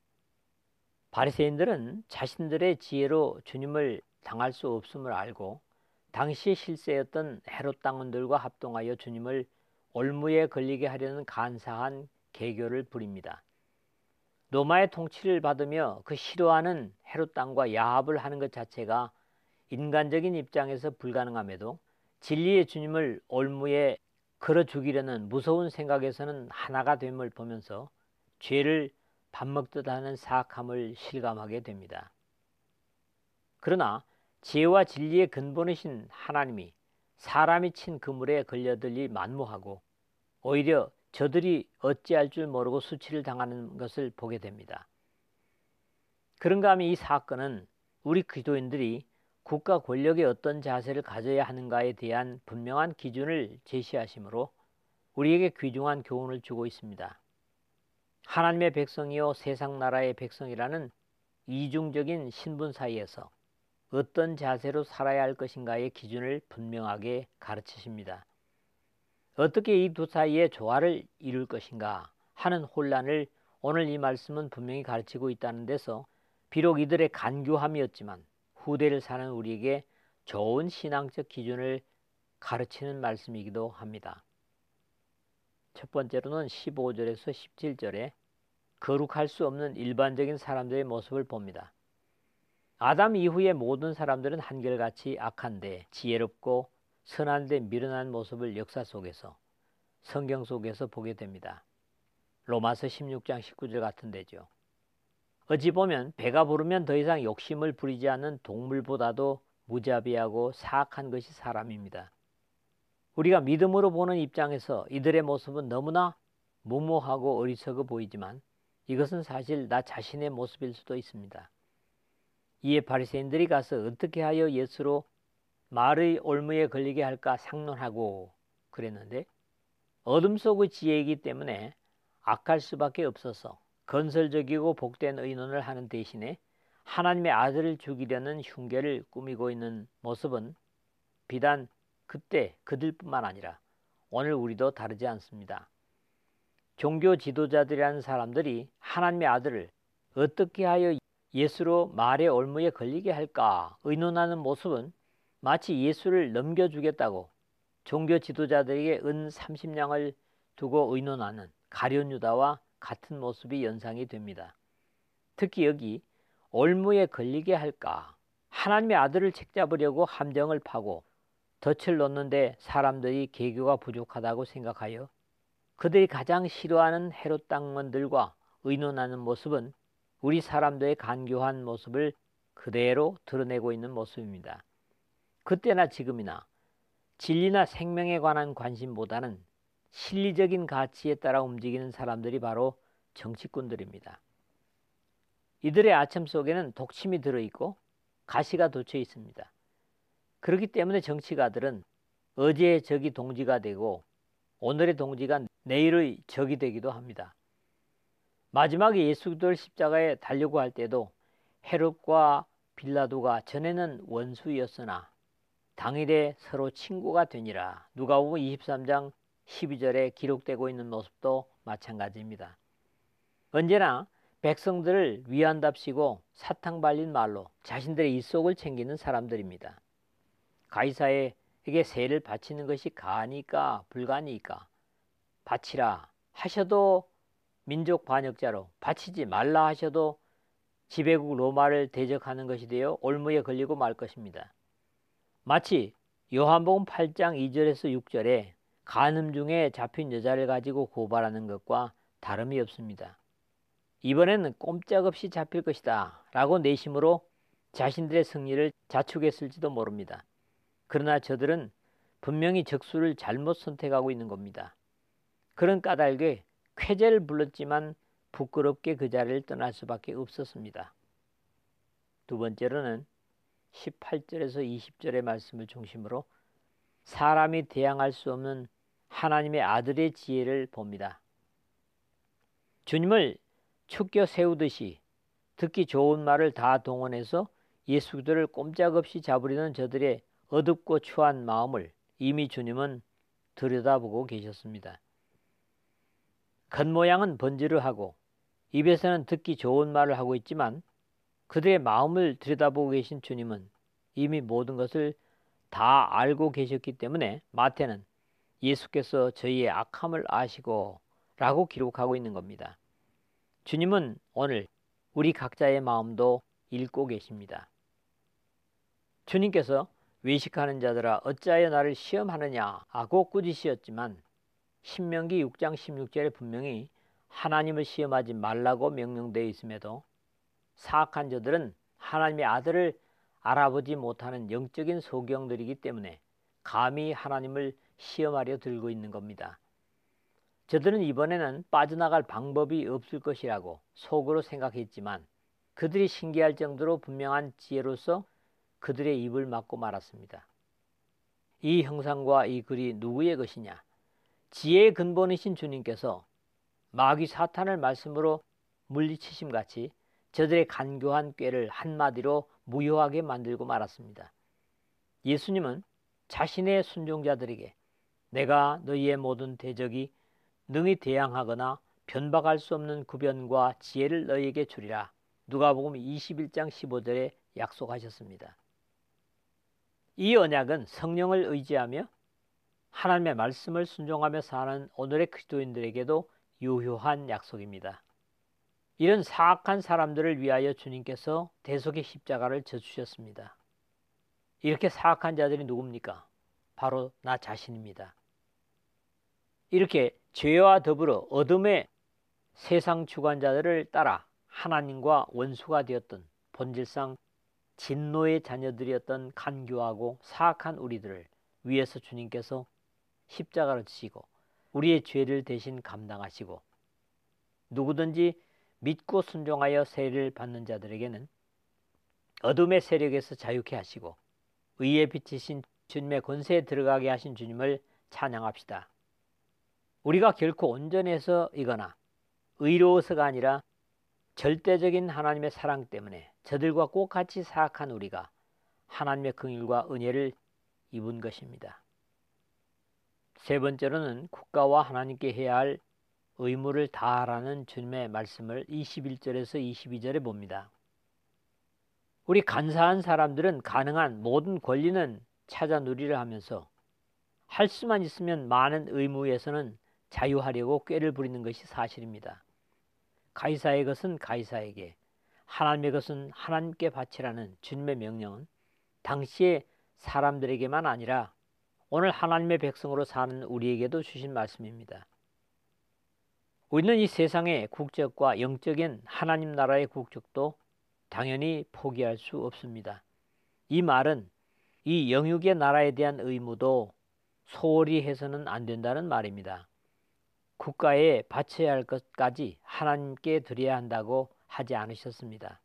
바리새인들은 자신들의 지혜로 주님을 당할 수 없음을 알고 당시 실세였던 헤롯 당원들과 합동하여 주님을 올무에 걸리게 하려는 간사한 계교를 부립니다. 로마의 통치를 받으며 그 싫어하는 헤롯 당과 야합을 하는 것 자체가 인간적인 입장에서 불가능함에도 진리의 주님을 올무에 걸어 죽이려는 무서운 생각에서는 하나가 됨을 보면서 죄를 밥 먹듯 하는 사악함을 실감하게 됩니다. 그러나 지혜와 진리의 근본이신 하나님이 사람이 친 그물에 걸려들리 만무하고 오히려 저들이 어찌할 줄 모르고 수치를 당하는 것을 보게 됩니다. 그런가 하면 이 사건은 우리 기도인들이 국가 권력에 어떤 자세를 가져야 하는가에 대한 분명한 기준을 제시하시므로 우리에게 귀중한 교훈을 주고 있습니다. 하나님의 백성이요 세상 나라의 백성이라는 이중적인 신분 사이에서 어떤 자세로 살아야 할 것인가의 기준을 분명하게 가르치십니다. 어떻게 이 두 사이의 조화를 이룰 것인가 하는 혼란을 오늘 이 말씀은 분명히 가르치고 있다는 데서 비록 이들의 간교함이었지만 후대를 사는 우리에게 좋은 신앙적 기준을 가르치는 말씀이기도 합니다. 첫 번째로는 15절에서 17절에 거룩할 수 없는 일반적인 사람들의 모습을 봅니다. 아담 이후의 모든 사람들은 한결같이 악한데 지혜롭고 선한 데 미련한 모습을 역사 속에서 성경 속에서 보게 됩니다. 로마서 16장 19절 같은 데죠. 어찌 보면 배가 부르면 더 이상 욕심을 부리지 않는 동물보다도 무자비하고 사악한 것이 사람입니다. 우리가 믿음으로 보는 입장에서 이들의 모습은 너무나 무모하고 어리석어 보이지만 이것은 사실 나 자신의 모습일 수도 있습니다. 이에 바리새인들이 가서 어떻게 하여 예수로 말의 올무에 걸리게 할까 상론하고 그랬는데 어둠 속의 지혜이기 때문에 악할 수밖에 없어서 건설적이고 복된 의논을 하는 대신에 하나님의 아들을 죽이려는 흉계를 꾸미고 있는 모습은 비단 그때 그들뿐만 아니라 오늘 우리도 다르지 않습니다. 종교 지도자들이라는 사람들이 하나님의 아들을 어떻게 하여 예수로 말의 올무에 걸리게 할까 의논하는 모습은 마치 예수를 넘겨주겠다고 종교 지도자들에게 은 30냥을 두고 의논하는 가룟 유다와 같은 모습이 연상이 됩니다. 특히 여기 올무에 걸리게 할까 하나님의 아들을 책잡으려고 함정을 파고 덫을 놓는데 사람들이 계교가 부족하다고 생각하여 그들이 가장 싫어하는 헤롯 당원들과 의논하는 모습은 우리 사람들의 간교한 모습을 그대로 드러내고 있는 모습입니다. 그때나 지금이나 진리나 생명에 관한 관심보다는 실리적인 가치에 따라 움직이는 사람들이 바로 정치꾼들입니다. 이들의 아첨 속에는 독침이 들어있고 가시가 돋쳐 있습니다. 그렇기 때문에 정치가들은 어제의 적이 동지가 되고 오늘의 동지가 내일의 적이 되기도 합니다. 마지막에 예수 그리스도를 십자가에 달려고 할 때도 헤롯과 빌라도가 전에는 원수였으나 당일에 서로 친구가 되니라. 누가복음 23장 12절에 기록되고 있는 모습도 마찬가지입니다. 언제나 백성들을 위한답시고 사탕 발린 말로 자신들의 입속을 챙기는 사람들입니다. 가이사에게 세를 바치는 것이 가니까 불가니까 바치라 하셔도 민족 반역자로, 바치지 말라 하셔도 지배국 로마를 대적하는 것이 되어 올무에 걸리고 말 것입니다. 마치 요한복음 8장 2절에서 6절에 간음 중에 잡힌 여자를 가지고 고발하는 것과 다름이 없습니다. 이번에는 꼼짝없이 잡힐 것이다 라고 내심으로 자신들의 승리를 자축했을지도 모릅니다. 그러나 저들은 분명히 적수를 잘못 선택하고 있는 겁니다. 그런 까닭에 쾌제를 불렀지만 부끄럽게 그 자리를 떠날 수밖에 없었습니다. 두 번째로는 18절에서 20절의 말씀을 중심으로 사람이 대항할 수 없는 하나님의 아들의 지혜를 봅니다. 주님을 축겨 세우듯이 듣기 좋은 말을 다 동원해서 예수 그리스도를 꼼짝없이 잡으려는 저들의 어둡고 추한 마음을 이미 주님은 들여다보고 계셨습니다. 겉모양은 번지르하고 입에서는 듣기 좋은 말을 하고 있지만 그들의 마음을 들여다보고 계신 주님은 이미 모든 것을 다 알고 계셨기 때문에 마태는 예수께서 저희의 악함을 아시고 라고 기록하고 있는 겁니다. 주님은 오늘 우리 각자의 마음도 읽고 계십니다. 주님께서 외식하는 자들아 어찌하여 나를 시험하느냐 하고 꾸짖으셨지만 신명기 6장 16절에 분명히 하나님을 시험하지 말라고 명령되어 있음에도 사악한 자들은 하나님의 아들을 알아보지 못하는 영적인 소경들이기 때문에 감히 하나님을 시험하려 들고 있는 겁니다. 저들은 이번에는 빠져나갈 방법이 없을 것이라고 속으로 생각했지만 그들이 신기할 정도로 분명한 지혜로서 그들의 입을 막고 말았습니다. 이 형상과 이 글이 누구의 것이냐? 지혜의 근본이신 주님께서 마귀 사탄을 말씀으로 물리치심같이 저들의 간교한 꾀를 한마디로 무효하게 만들고 말았습니다. 예수님은 자신의 순종자들에게 내가 너희의 모든 대적이 능히 대항하거나 변박할 수 없는 구변과 지혜를 너희에게 주리라. 누가복음 21장 15절에 약속하셨습니다. 이 언약은 성령을 의지하며 하나님의 말씀을 순종하며 사는 오늘의 그리스도인들에게도 유효한 약속입니다. 이런 사악한 사람들을 위하여 주님께서 대속의 십자가를 져주셨습니다. 이렇게 사악한 자들이 누굽니까? 바로 나 자신입니다. 이렇게 죄와 더불어 어둠의 세상 주관자들을 따라 하나님과 원수가 되었던 본질상 진노의 자녀들이었던 간교하고 사악한 우리들을 위해서 주님께서 십자가를 지시고 우리의 죄를 대신 감당하시고 누구든지 믿고 순종하여 세례를 받는 자들에게는 어둠의 세력에서 자유케 하시고 의에 비치신 주님의 권세에 들어가게 하신 주님을 찬양합시다. 우리가 결코 온전해서이거나 의로워서가 아니라 절대적인 하나님의 사랑 때문에 저들과 똑같이 사악한 우리가 하나님의 긍휼과 은혜를 입은 것입니다. 세 번째로는 국가와 하나님께 해야 할 의무를 다하라는 주님의 말씀을 21절에서 22절에 봅니다. 우리 간사한 사람들은 가능한 모든 권리는 찾아 누리려 하면서 할 수만 있으면 많은 의무에서는 자유하려고 꾀를 부리는 것이 사실입니다. 가이사의 것은 가이사에게, 하나님의 것은 하나님께 바치라는 주님의 명령은 당시의 사람들에게만 아니라 오늘 하나님의 백성으로 사는 우리에게도 주신 말씀입니다. 우리는 이 세상의 국적과 영적인 하나님 나라의 국적도 당연히 포기할 수 없습니다. 이 말은 이 영육의 나라에 대한 의무도 소홀히 해서는 안 된다는 말입니다. 국가에 바쳐야 할 것까지 하나님께 드려야 한다고 하지 않으셨습니다.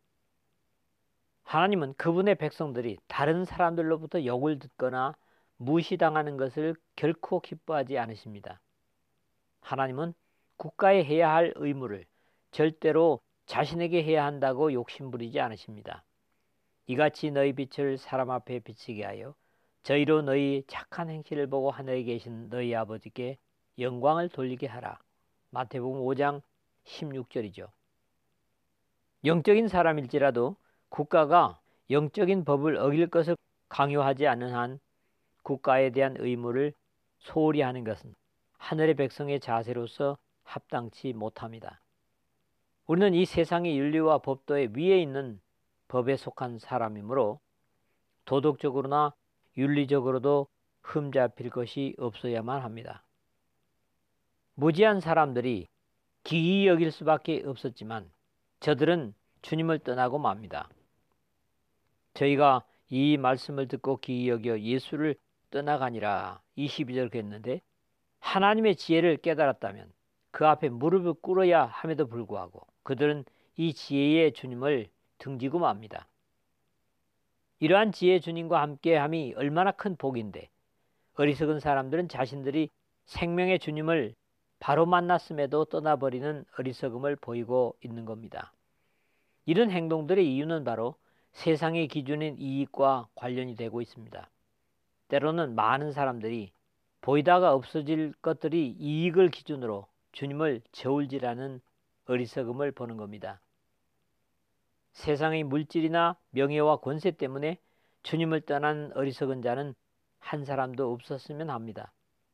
하나님은 그분의 백성들이 다른 사람들로부터 욕을 듣거나 무시당하는 것을 결코 기뻐하지 않으십니다. 하나님은 국가에 해야 할 의무를 절대로 자신에게 해야 한다고 욕심부리지 않으십니다. 이같이 너희 빛을 사람 앞에 비치게 하여 저희로 너희 착한 행실을 보고 하늘에 계신 너희 아버지께 영광을 돌리게 하라. 마태복음 5장 16절이죠. 영적인 사람일지라도 국가가 영적인 법을 어길 것을 강요하지 않는 한 국가에 대한 의무를 소홀히 하는 것은 하늘의 백성의 자세로서 합당치 못합니다. 우리는 이 세상의 윤리와 법도의 위에 있는 법에 속한 사람이므로 도덕적으로나 윤리적으로도 흠잡힐 것이 없어야만 합니다. 무지한 사람들이 기이 여길 수밖에 없었지만 저들은 주님을 떠나고 맙니다. 저희가 이 말씀을 듣고 기이 여겨 예수를 떠나가니라 22절 그랬는데 하나님의 지혜를 깨달았다면 그 앞에 무릎을 꿇어야 함에도 불구하고 그들은 이 지혜의 주님을 등지고 맙니다. 이러한 지혜의 주님과 함께함이 얼마나 큰 복인데 어리석은 사람들은 자신들이 생명의 주님을 바로 만났음에도 떠나버리는 어리석음을 보이고 있는 겁니다. 이런 행동들의 이유는 바로 세상의 기준인 이익과 관련이 되고 있습니다. 때로는 많은 사람들이 보이다가 없어질 것들이 이익을 기준으로 주님을 저울질하는 어리석음을 보는 겁니다. 세상의 물질이나 명예와 권세 때문에 주님을 떠난 어리석은 자는 한 사람도 없었으면 합니다.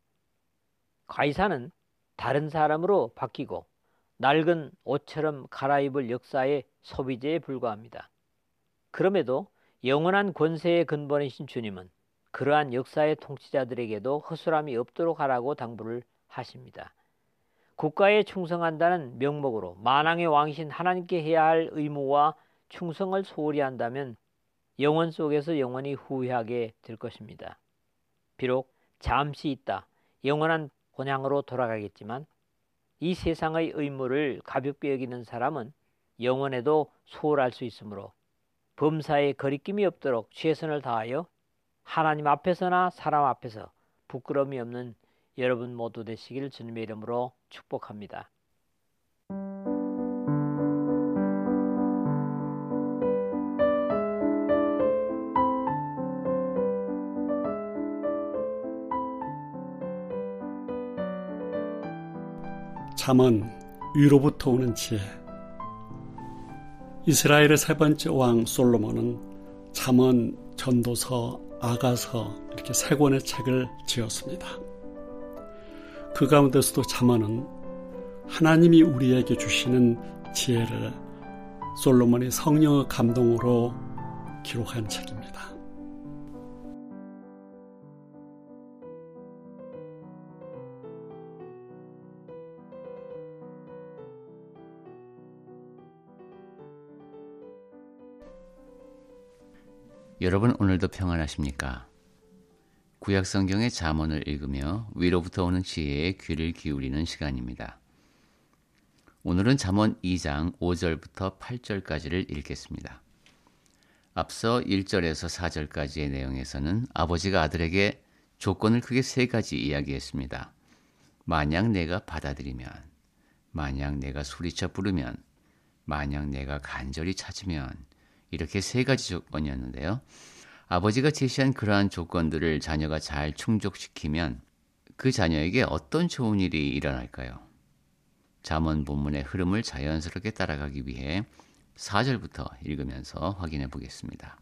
가이사는 다른 사람으로 바뀌고 낡은 옷처럼 갈아입을 역사의 소비재에 불과합니다. 그럼에도 영원한 권세의 근본이신 주님은 그러한 역사의 통치자들에게도 허술함이 없도록 하라고 당부를 하십니다. 국가에 충성한다는 명목으로 만왕의 왕이신 하나님께 해야 할 의무와 충성을 소홀히 한다면 영원 속에서 영원히 후회하게 될 것입니다. 비록 잠시 있다 영원한 본향으로 돌아가겠지만 이 세상의 의무를 가볍게 여기는 사람은 영원에도 소홀할 수 있으므로 범사에 거리낌이 없도록 최선을 다하여 하나님 앞에서나 사람 앞에서 부끄러움이 없는 여러분 모두 되시길 주님의 이름으로 축복합니다. 잠언 위로부터 오는 지혜. 이스라엘의 세 번째 왕 솔로몬은 잠언, 전도서, 아가서 이렇게 세 권의 책을 지었습니다. 그 가운데서도 잠언은 하나님이 우리에게 주시는 지혜를 솔로몬이 성령의 감동으로 기록한 책입니다. 여러분 오늘도 평안하십니까? 구약성경의 잠언을 읽으며 위로부터 오는 지혜에 귀를 기울이는 시간입니다. 오늘은 잠언 2장 5절부터 8절까지를 읽겠습니다. 앞서 1절에서 4절까지의 내용에서는 아버지가 아들에게 조건을 크게 세 가지 이야기했습니다. 만약 내가 받아들이면, 만약 내가 소리쳐 부르면, 만약 내가 간절히 찾으면, 이렇게 세 가지 조건이었는데요. 아버지가 제시한 그러한 조건들을 자녀가 잘 충족시키면 그 자녀에게 어떤 좋은 일이 일어날까요? 잠언 본문의 흐름을 자연스럽게 따라가기 위해 4절부터 읽으면서 확인해 보겠습니다.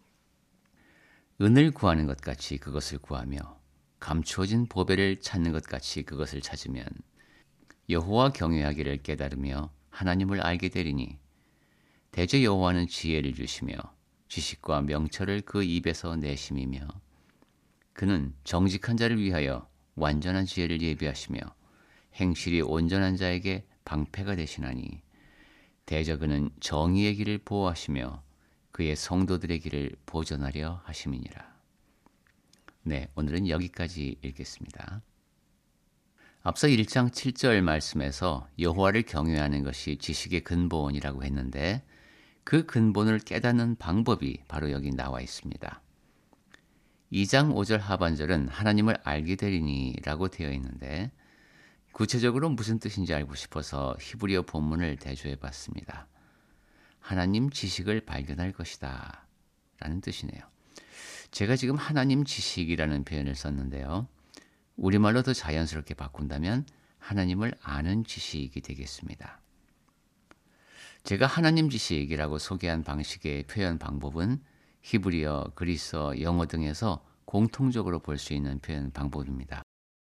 은을 구하는 것 같이 그것을 구하며 감추어진 보배를 찾는 것 같이 그것을 찾으면 여호와 경외하기를 깨달으며 하나님을 알게 되리니 대저 여호와는 지혜를 주시며 지식과 명철을 그 입에서 내심이며 그는 정직한 자를 위하여 완전한 지혜를 예비하시며 행실이 온전한 자에게 방패가 되시나니 대저 그는 정의의 길을 보호하시며 그의 성도들의 길을 보존하려 하심이니라. 네, 오늘은 여기까지 읽겠습니다. 앞서 1장 7절 말씀에서 여호와를 경외하는 것이 지식의 근본이라고 했는데 그 근본을 깨닫는 방법이 바로 여기 나와 있습니다. 2장 5절 하반절은 하나님을 알게 되리니 라고 되어 있는데 구체적으로 무슨 뜻인지 알고 싶어서 히브리어 본문을 대조해 봤습니다. 하나님 지식을 발견할 것이다 라는 뜻이네요. 제가 지금 하나님 지식이라는 표현을 썼는데요. 우리말로 더 자연스럽게 바꾼다면 하나님을 아는 지식이 되겠습니다. 제가 하나님 지식이라고 소개한 방식의 표현 방법은 히브리어, 그리스어, 영어 등에서 공통적으로 볼 수 있는 표현 방법입니다.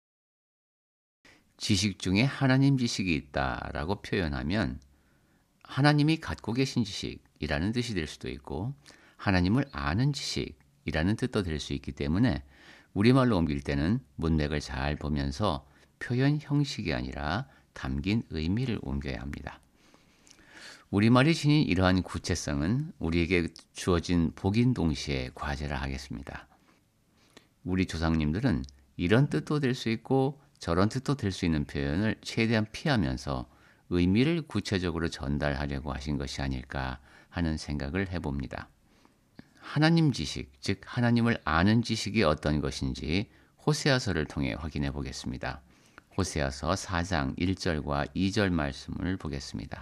지식 중에 하나님 지식이 있다라고 표현하면 하나님이 갖고 계신 지식이라는 뜻이 될 수도 있고 하나님을 아는 지식이라는 뜻도 될 수 있기 때문에 우리말로 옮길 때는 문맥을 잘 보면서 표현 형식이 아니라 담긴 의미를 옮겨야 합니다. 우리말이 지닌 이러한 구체성은 우리에게 주어진 복인 동시에 과제라 하겠습니다. 우리 조상님들은 이런 뜻도 될 수 있고 저런 뜻도 될 수 있는 표현을 최대한 피하면서 의미를 구체적으로 전달하려고 하신 것이 아닐까 하는 생각을 해봅니다. 하나님 지식, 즉 하나님을 아는 지식이 어떤 것인지 호세아서를 통해 확인해 보겠습니다. 호세아서 4장 1절과 2절 말씀을 보겠습니다.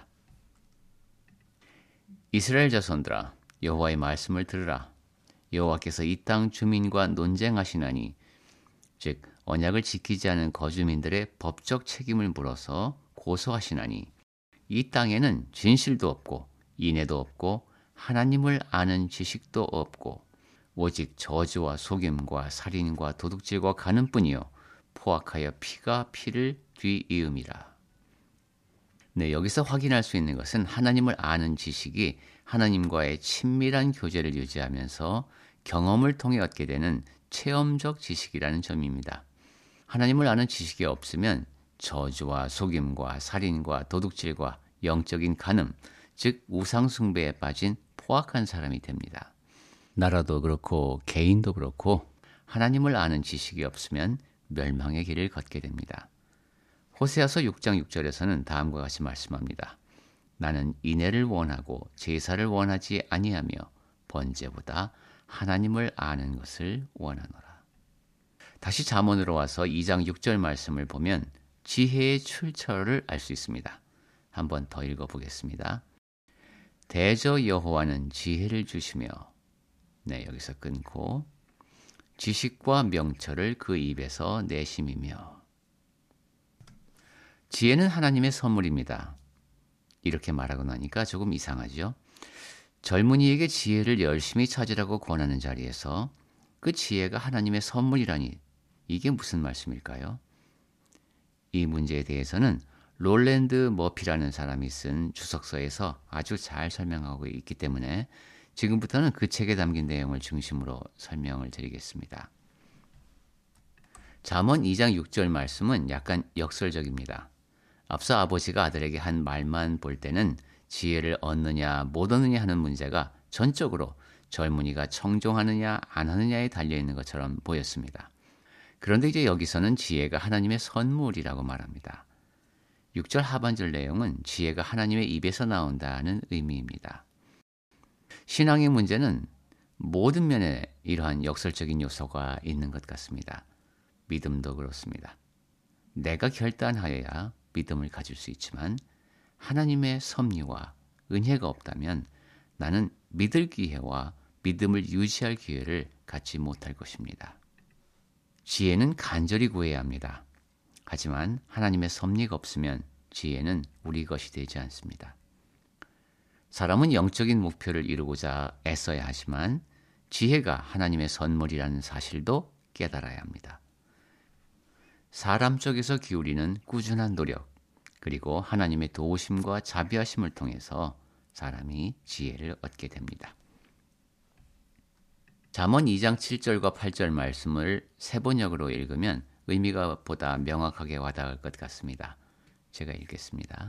이스라엘 자손들아, 여호와의 말씀을 들으라. 여호와께서 이 땅 주민과 논쟁하시나니, 즉 언약을 지키지 않은 거주민들의 법적 책임을 물어서 고소하시나니, 이 땅에는 진실도 없고 인애도 없고 하나님을 아는 지식도 없고 오직 저주와 속임과 살인과 도둑질과 간음뿐이요 포악하여 피가 피를 뒤이음이라. 네, 여기서 확인할 수 있는 것은 하나님을 아는 지식이 하나님과의 친밀한 교제를 유지하면서 경험을 통해 얻게 되는 체험적 지식이라는 점입니다. 하나님을 아는 지식이 없으면 저주와 속임과 살인과 도둑질과 영적인 간음, 즉 우상 숭배에 빠진 포악한 사람이 됩니다. 나라도 그렇고 개인도 그렇고 하나님을 아는 지식이 없으면 멸망의 길을 걷게 됩니다. 호세아서 6장 6절에서는 다음과 같이 말씀합니다. 나는 인애를 원하고 제사를 원하지 아니하며 번제보다 하나님을 아는 것을 원하노라. 다시 잠언으로 와서 2장 6절 말씀을 보면 지혜의 출처를 알 수 있습니다. 한번 더 읽어보겠습니다. 대저 여호와는 지혜를 주시며, 네, 여기서 끊고 지식과 명철을 그 입에서 내심이며. 지혜는 하나님의 선물입니다. 이렇게 말하고 나니까 조금 이상하죠? 젊은이에게 지혜를 열심히 찾으라고 권하는 자리에서 그 지혜가 하나님의 선물이라니, 이게 무슨 말씀일까요? 이 문제에 대해서는 롤랜드 머피라는 사람이 쓴 주석서에서 아주 잘 설명하고 있기 때문에 지금부터는 그 책에 담긴 내용을 중심으로 설명을 드리겠습니다. 잠언 2장 6절 말씀은 약간 역설적입니다. 앞서 아버지가 아들에게 한 말만 볼 때는 지혜를 얻느냐 못 얻느냐 하는 문제가 전적으로 젊은이가 청종하느냐 안 하느냐에 달려있는 것처럼 보였습니다. 그런데 이제 여기서는 지혜가 하나님의 선물이라고 말합니다. 6절 하반절 내용은 지혜가 하나님의 입에서 나온다는 의미입니다. 신앙의 문제는 모든 면에 이러한 역설적인 요소가 있는 것 같습니다. 믿음도 그렇습니다. 내가 결단하여야 믿음을 가질 수 있지만 하나님의 섭리와 은혜가 없다면 나는 믿을 기회와 믿음을 유지할 기회를 갖지 못할 것입니다. 지혜는 간절히 구해야 합니다. 하지만 하나님의 섭리가 없으면 지혜는 우리 것이 되지 않습니다. 사람은 영적인 목표를 이루고자 애써야 하지만 지혜가 하나님의 선물이라는 사실도 깨달아야 합니다. 사람 쪽에서 기울이는 꾸준한 노력, 그리고 하나님의 도우심과 자비하심을 통해서 사람이 지혜를 얻게 됩니다. 잠언 2장 7절과 8절 말씀을 세 번역으로 읽으면 의미가 보다 명확하게 와닿을 것 같습니다. 제가 읽겠습니다.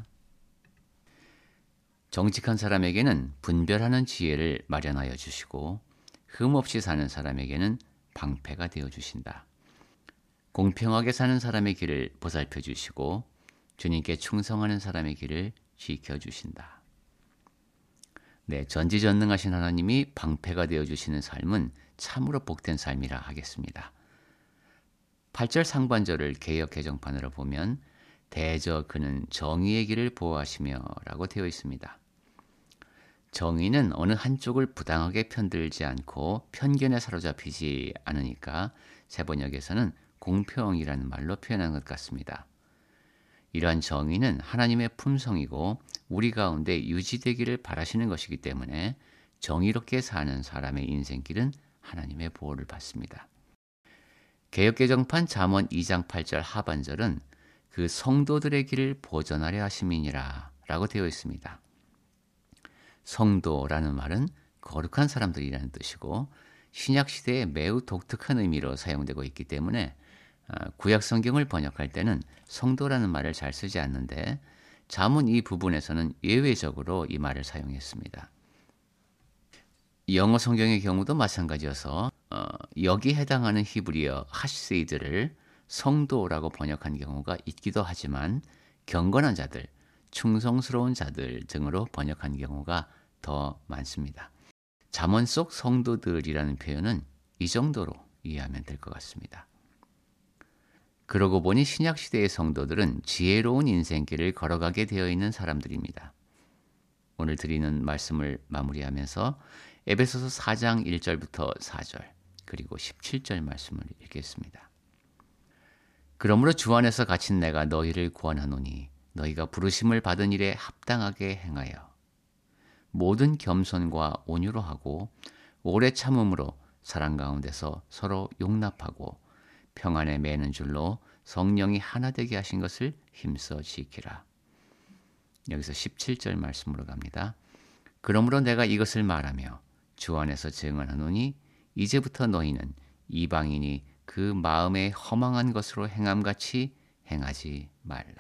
정직한 사람에게는 분별하는 지혜를 마련하여 주시고 흠없이 사는 사람에게는 방패가 되어 주신다. 공평하게 사는 사람의 길을 보살펴 주시고 주님께 충성하는 사람의 길을 지켜주신다. 네, 전지전능하신 하나님이 방패가 되어주시는 삶은 참으로 복된 삶이라 하겠습니다. 8절 상반절을 개역 개정판으로 보면 대저 그는 정의의 길을 보호하시며 라고 되어 있습니다. 정의는 어느 한쪽을 부당하게 편들지 않고 편견에 사로잡히지 않으니까 세 번역에서는 공평이라는 말로 표현한 것 같습니다. 이러한 정의는 하나님의 품성이고 우리 가운데 유지되기를 바라시는 것이기 때문에 정의롭게 사는 사람의 인생길은 하나님의 보호를 받습니다. 개역개정판 잠언 2장 8절 하반절은 그 성도들의 길을 보전하려 하심이니라 라고 되어 있습니다. 성도라는 말은 거룩한 사람들이라는 뜻이고 신약시대에 매우 독특한 의미로 사용되고 있기 때문에 구약 성경을 번역할 때는 성도라는 말을 잘 쓰지 않는데 잠언 이 부분에서는 예외적으로 이 말을 사용했습니다. 영어 성경의 경우도 마찬가지여서 여기 해당하는 히브리어 하시세이드를 성도라고 번역한 경우가 있기도 하지만 경건한 자들, 충성스러운 자들 등으로 번역한 경우가 더 많습니다. 잠언 속 성도들이라는 표현은 이 정도로 이해하면 될 것 같습니다. 그러고 보니 신약시대의 성도들은 지혜로운 인생길을 걸어가게 되어 있는 사람들입니다. 오늘 드리는 말씀을 마무리하면서 에베소서 4장 1절부터 4절 그리고 17절 말씀을 읽겠습니다. 그러므로 주 안에서 갇힌 내가 너희를 구원하노니 너희가 부르심을 받은 일에 합당하게 행하여 모든 겸손과 온유로 하고 오래 참음으로 사랑 가운데서 서로 용납하고 평안에 매는 줄로 성령이 하나 되게 하신 것을 힘써 지키라. 여기서 17절 말씀으로 갑니다. 그러므로 내가 이것을 말하며 주 안에서 증언하노니 이제부터 너희는 이방인이 그 마음에 허망한 것으로 행함같이 행하지 말라.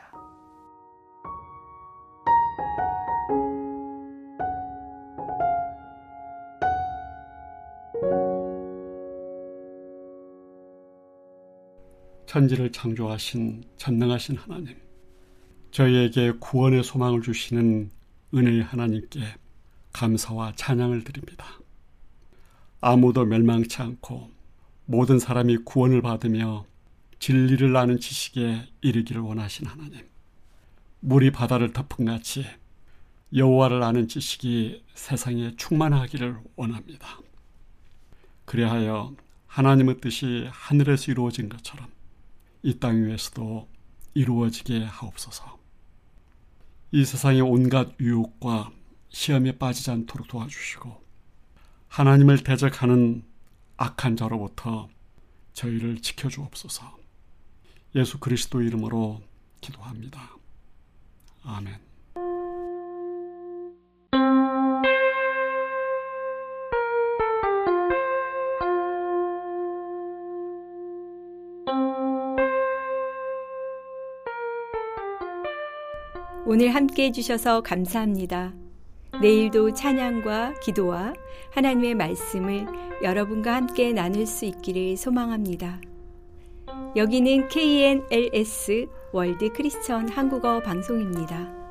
천지를 창조하신 전능하신 하나님, 저희에게 구원의 소망을 주시는 은혜의 하나님께 감사와 찬양을 드립니다. 아무도 멸망치 않고 모든 사람이 구원을 받으며 진리를 아는 지식에 이르기를 원하신 하나님, 물이 바다를 덮은같이 여호와를 아는 지식이 세상에 충만하기를 원합니다. 그리하여 하나님의 뜻이 하늘에서 이루어진 것처럼 이 땅 위에서도 이루어지게 하옵소서. 이 세상의 온갖 유혹과 시험에 빠지지 않도록 도와주시고 하나님을 대적하는 악한 자로부터 저희를 지켜주옵소서. 예수 그리스도 이름으로 기도합니다. 아멘. 오늘 함께 해주셔서 감사합니다. 내일도 찬양과 기도와 하나님의 말씀을 여러분과 함께 나눌 수 있기를 소망합니다. 여기는 KNLS 월드 크리스천 한국어 방송입니다.